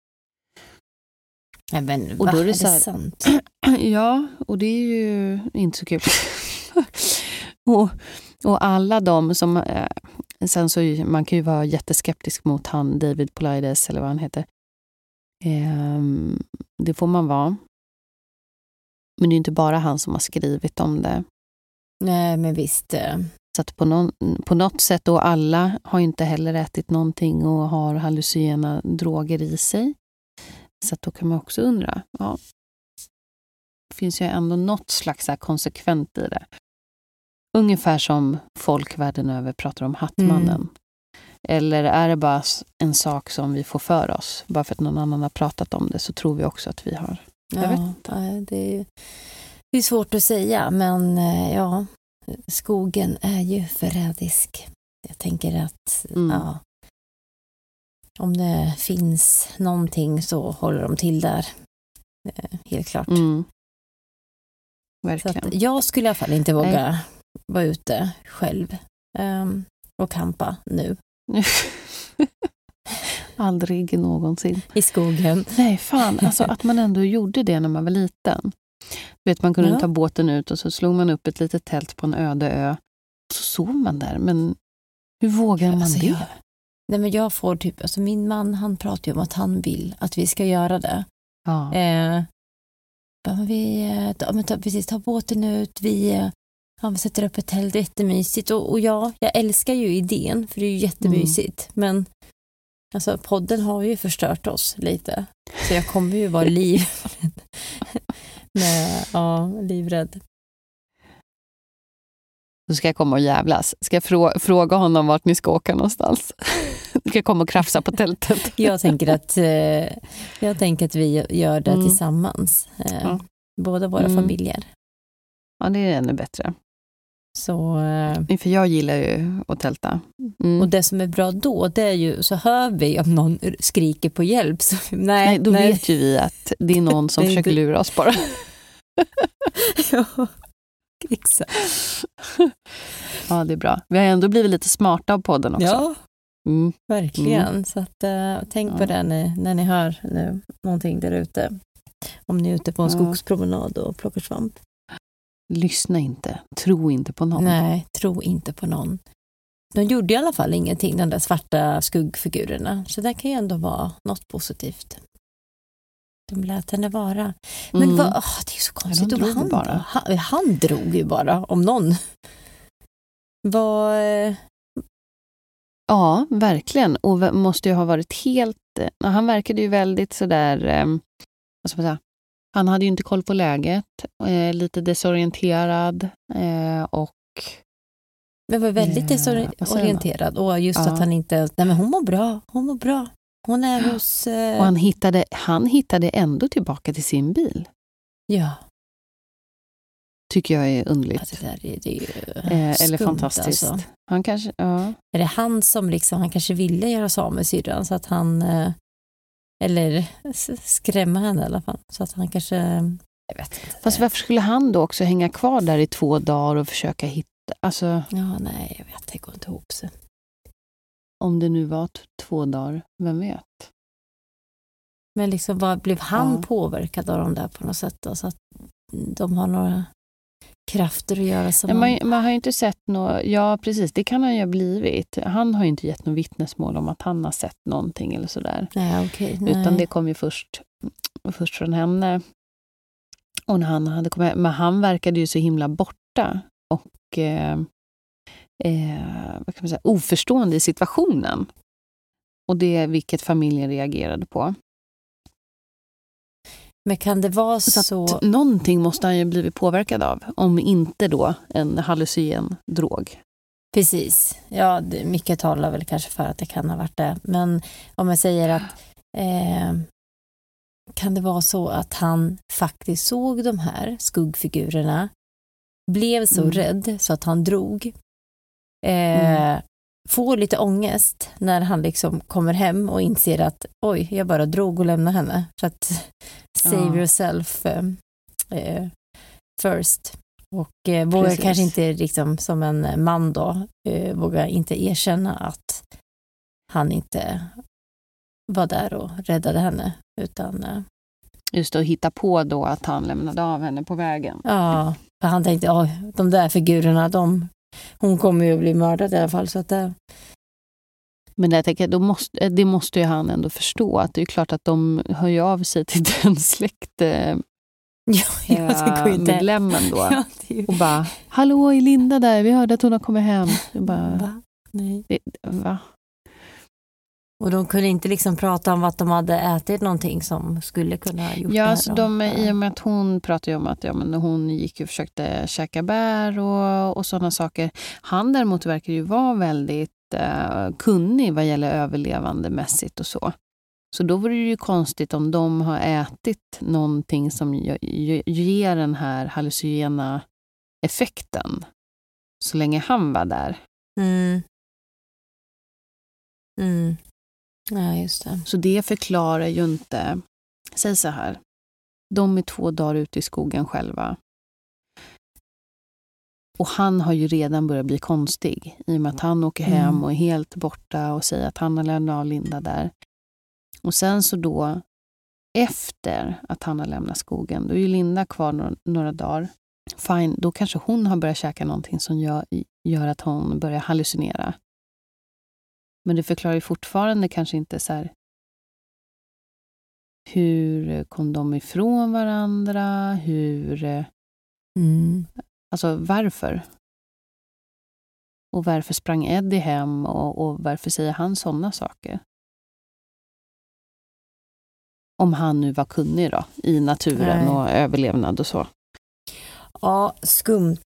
Ja, men och då är det så här, sant? Ja, och det är ju inte så kul. och alla de som sen så man kan ju vara jätteskeptisk mot han David Paulides eller vad han heter. Det får man vara. Men det är inte bara han som har skrivit om det. Nej, men visst. Så att på något sätt då alla har inte heller ätit någonting och har hallucinogena droger i sig. Så att då kan man också undra. Ja, det finns ju ändå något slags konsekvent i det. Ungefär som folk världen över pratar om Hattmannen. Eller är det bara en sak som vi får för oss? Bara för att någon annan har pratat om det så tror vi också att vi har. Jag vet inte. Det är svårt att säga, men ja, skogen är ju förrädisk. Jag tänker att ja, om det finns någonting så håller de till där. helt klart. Verkligen. Så att jag skulle i alla fall inte våga vara ute själv och campa nu. Aldrig någonsin. I skogen. Nej, fan. Alltså att man ändå gjorde det när man var liten. Vet, man kunde ta båten ut och så slog man upp ett litet tält på en öde ö. Och så sov man där. Men hur vågar man det? Nej, men jag får typ, alltså min man, han pratar ju om att han vill att vi ska göra det. Ja. Precis, ta båten ut, vi sätter upp ett tält, jättemysigt. Och jag älskar ju idén, för det är ju jättemysigt. Men alltså, podden har ju förstört oss lite. Så jag kommer ju vara livrädd. Då ska jag komma och jävlas. Ska jag fråga honom vart ni ska åka någonstans? Ska jag komma och krafsa på tältet? Jag tänker att vi gör det tillsammans. Båda våra familjer. Ja, det är ännu bättre. Så, för jag gillar ju att tälta. Och det som är bra då, det är ju, så hör vi om någon skriker på hjälp. Så, nej, vet ju vi att det är någon som försöker lura oss bara. Ja, exakt. Ja, det är bra. Vi har ändå blivit lite smarta av podden också. Ja, verkligen. Så att, tänk på det när ni hör nu någonting där ute. Om ni är ute på en skogspromenad och plockar svamp. Lyssna inte. Tro inte på någon. Nej, tro inte på någon. De gjorde i alla fall ingenting, de där svarta skuggfigurerna. Så det kan ju ändå vara något positivt. De lät henne vara. Men det är så konstigt. Han drog ju bara, om någon. Ja, verkligen. Och måste ju ha varit helt... Han verkade ju väldigt sådär... vad ska man säga? Han hade ju inte koll på läget. Lite desorienterad. Och... Men var väldigt desorienterad. Och just att han inte... Nej, men hon mår bra. Hon är hos... Och han hittade ändå tillbaka till sin bil. Ja. Tycker jag är underligt. Alltså, det är ju eller fantastiskt. Alltså. Han kanske, Är det han som liksom, han kanske ville göra sig av med syrran så att han, eller skrämma henne i alla fall. Så att han kanske, jag vet inte. Fast varför skulle han då också hänga kvar där i 2 dagar och försöka hitta, alltså. Ja, nej, jag vet, det går inte ihop sig. Om det nu var 2 dagar, vem vet? Men liksom, vad blev han påverkad av dem där på något sätt då? Så att de har några krafter att göra som man har ju inte sett något. Ja, precis, det kan han ju ha blivit. Han har ju inte gett något vittnesmål om att han har sett någonting eller sådär. Nej, okej. Utan det kom ju först från henne. Och när han hade kommit, men han verkade ju så himla borta och vad kan man säga, oförstående i situationen. Och det är vilket familjen reagerade på. Men kan det vara så att någonting måste han ju blivit påverkad av, om inte då en hallucinogen drog. Precis. Ja, mycket talar väl kanske för att det kan ha varit det. Men om jag säger att kan det vara så att han faktiskt såg de här skuggfigurerna, blev så rädd så att han drog, får lite ångest när han liksom kommer hem och inser att oj, jag bara drog och lämnade henne. Så att save yourself first. Och vågar kanske inte liksom, som en man då, vågar inte erkänna att han inte var där och räddade henne, utan just att hitta på då att han lämnade av henne på vägen. Ja, för han tänkte, de där figurerna, hon kommer ju att bli mördad i alla fall. Så att Men jag tänker, det måste ju han ändå förstå, att det är klart att de hör ju av sig till den medlemmen då. Ja, och bara, hallå, är Linda där? Vi hörde att hon har kommit hem. Bara, va? Nej. Va? Och de kunde inte liksom prata om att de hade ätit någonting som skulle kunna ha gjort det här. Alltså i och med att hon pratade ju om att hon gick och försökte käka bär och sådana saker. Han däremot verkar ju vara väldigt kunnig vad gäller överlevandemässigt och så. Så då var det ju konstigt om de har ätit någonting som ger den här hallucinogena effekten så länge han var där. Ja, just det. Så det förklarar ju inte, säg så här, De är 2 dagar ute i skogen själva. Och han har ju redan börjat bli konstig. I och med att han åker hem och är helt borta och säger att han har lämnat av Linda där. Och sen så då, efter att han har lämnat skogen, då är ju Linda kvar några dagar. Fine, då kanske hon har börjat käka någonting som gör att hon börjar hallucinera. Men det förklarar ju fortfarande kanske inte så här. Hur kom de ifrån varandra? Alltså varför? Och varför sprang Eddie hem? Och varför säger han sådana saker? Om han nu var kunnig då, i naturen och överlevnad och så. Ja, skumt.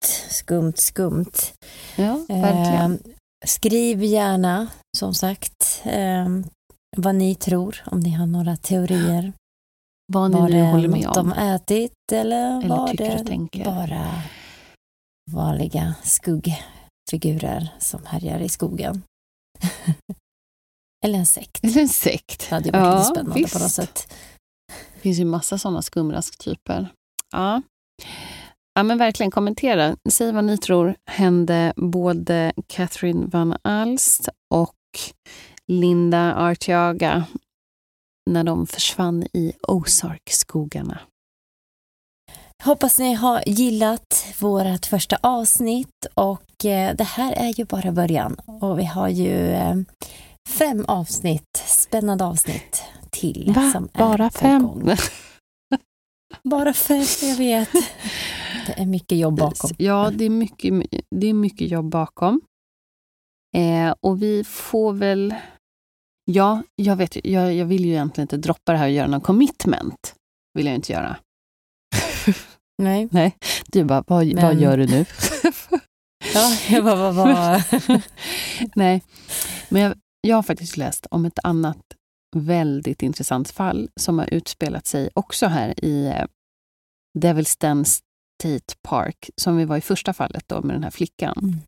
Ja, verkligen. Skriv gärna, som sagt, vad ni tror, om ni har några teorier. Vad ni nu håller med om. Var det något de ätit eller var tycker det och tänker. Bara vanliga skuggfigurer som härjar i skogen? Eller en sekt. Det hade ju varit lite spännande på något sätt. Det finns ju massa sådana skumrasktyper. Ja, men verkligen kommentera. Säg vad ni tror hände både Catherine Van Alst och Linda Arteaga när de försvann i Ozark-skogarna. Hoppas ni har gillat vårt första avsnitt, och det här är ju bara början. Och vi har ju 5 avsnitt, spännande avsnitt till. Som bara är 5? Bara 5, jag vet. Det är mycket jobb bakom. Ja, det är mycket jobb bakom. Och vi får väl... Ja, jag vet. Jag vill ju egentligen inte droppa det här och göra någon commitment. Vill jag inte göra. Nej. Du bara, vad gör du nu? Ja, jag bara, vad? Nej, men jag har faktiskt läst om ett annat väldigt intressant fall som har utspelat sig också här i Devil's Den State Park, som vi var i första fallet då med den här flickan.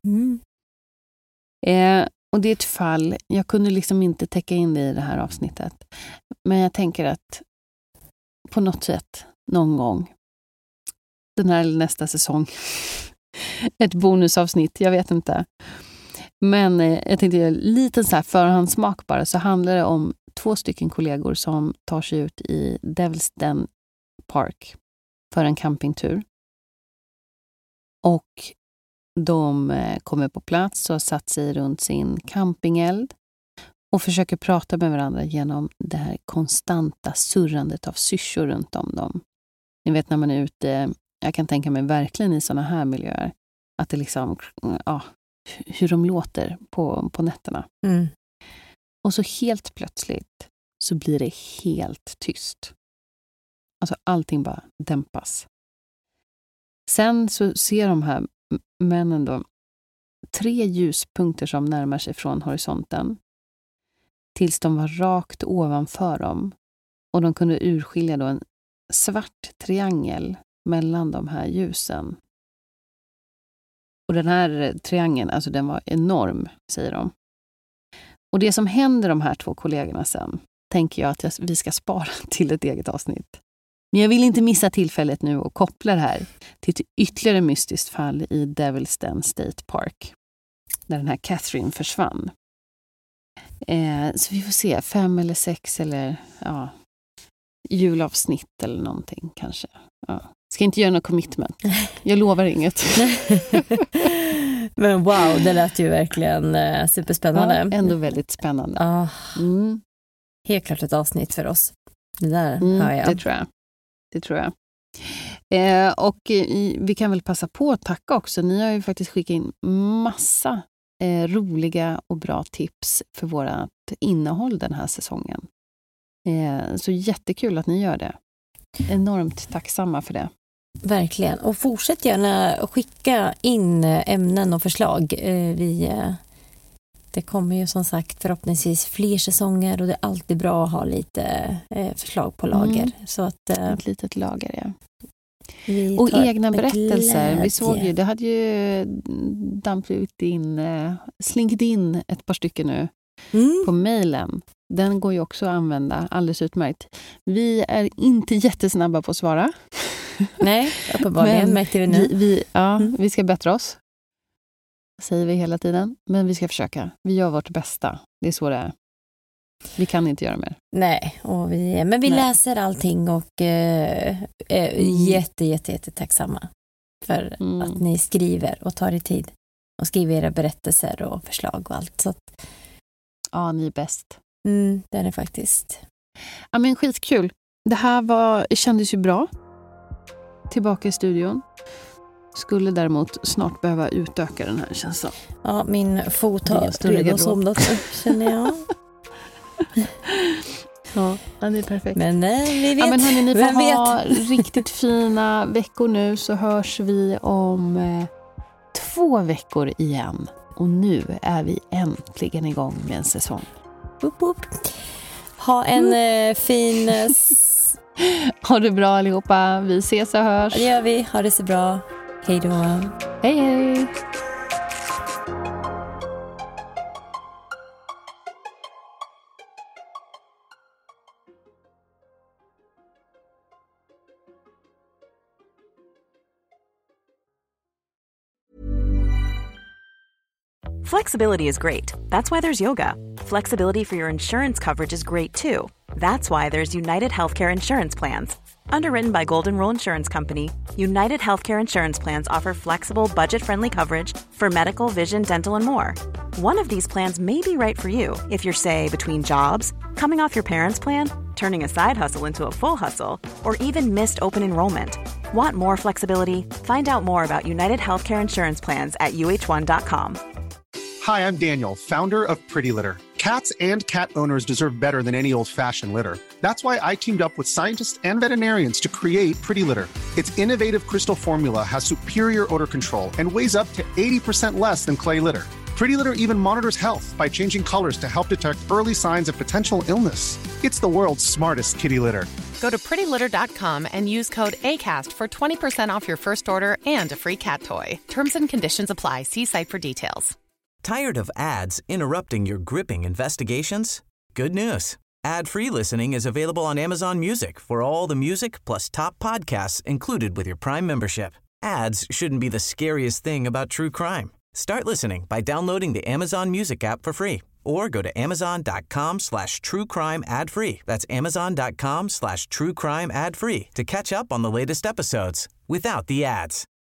Och det är ett fall, jag kunde liksom inte täcka in det i det här avsnittet. Men jag tänker att på något sätt, någon gång, den här eller nästa säsong, ett bonusavsnitt, jag vet inte. Men jag tänkte göra en liten så här förhandssmak bara, så handlar det om 2 stycken kollegor som tar sig ut i Devil's Den Park för en campingtur. Och de kommer på plats och har satt sig runt sin campingeld och försöker prata med varandra genom det här konstanta surrandet av syrsor runt om dem. Ni vet när man är ute, jag kan tänka mig verkligen i såna här miljöer, att det liksom, hur de låter på nätterna. Och så helt plötsligt så blir det helt tyst. Alltså allting bara dämpas. Sen så ser de här männen då 3 ljuspunkter som närmar sig från horisonten tills de var rakt ovanför dem, och de kunde urskilja då en svart triangel mellan de här ljusen. Och den här triangeln, alltså den var enorm, säger de. Och det som händer de här 2 kollegorna sen, tänker jag att vi ska spara till ett eget avsnitt. Men jag vill inte missa tillfället nu och koppla det här till ett ytterligare mystiskt fall i Devil's Den State Park, där den här Catherine försvann. Så vi får se, 5 eller 6 eller julavsnitt eller någonting kanske. Ja. Ska inte göra någon commitment. Jag lovar inget. Men wow, det lät ju verkligen superspännande. Ja, ändå väldigt spännande. Helt klart ett avsnitt för oss. Det där hör jag. Det tror jag. Och vi kan väl passa på att tacka också. Ni har ju faktiskt skickat in massa roliga och bra tips för vårt innehåll den här säsongen. Så jättekul att ni gör det. Enormt tacksamma för det. Verkligen. Och fortsätt gärna skicka in ämnen och förslag. Det kommer ju som sagt förhoppningsvis fler säsonger, och det är alltid bra att ha lite förslag på lager. Så att, ett litet lager, ja. Och egna berättelser. Vi såg ju, det hade ju slinkit in ett par stycken nu på mejlen. Den går ju också att använda alldeles utmärkt. Vi är inte jättesnabba på att svara. Nej, uppenbarligen märkte vi nu. Vi ska bättra oss. Säger vi hela tiden. Men vi ska försöka. Vi gör vårt bästa. Det är så det är. Vi kan inte göra mer. Nej, men vi läser allting och är jätte tacksamma för att ni skriver och tar er tid och skriver era berättelser och förslag och allt. Så att, ja, ni är bäst. Det är det faktiskt. Ja, men skitkul. Det här kändes ju bra. Tillbaka i studion. Skulle däremot snart behöva utöka den här känslan. Ja, min fot har redan somnat, känner jag. Ja, det är perfekt. Men vi vet. Ja, men hörni, ni får ha riktigt fina veckor nu, så hörs vi om 2 veckor igen. Och nu är vi äntligen igång med en säsong. Ha en fin... Ha det bra allihopa. Vi ses och hörs. Det gör vi. Ha det så bra. Hej då. Hej, hej. Flexibility is great. That's why there's yoga. Flexibility for your insurance coverage is great too. That's why there's United Healthcare Insurance Plans. Underwritten by Golden Rule Insurance Company, United Healthcare Insurance Plans offer flexible, budget-friendly coverage for medical, vision, dental, and more. One of these plans may be right for you if you're, say, between jobs, coming off your parents' plan, turning a side hustle into a full hustle, or even missed open enrollment. Want more flexibility? Find out more about United Healthcare Insurance Plans at uh1.com. Hi, I'm Daniel, founder of Pretty Litter. Cats and cat owners deserve better than any old-fashioned litter. That's why I teamed up with scientists and veterinarians to create Pretty Litter. Its innovative crystal formula has superior odor control and weighs up to 80% less than clay litter. Pretty Litter even monitors health by changing colors to help detect early signs of potential illness. It's the world's smartest kitty litter. Go to prettylitter.com and use code ACAST for 20% off your first order and a free cat toy. Terms and conditions apply. See site for details. Tired of ads interrupting your gripping investigations? Good news. Ad-free listening is available on Amazon Music for all the music plus top podcasts included with your Prime membership. Ads shouldn't be the scariest thing about true crime. Start listening by downloading the Amazon Music app for free or go to amazon.com/truecrime ad-free. That's amazon.com/truecrime ad-free to catch up on the latest episodes without the ads.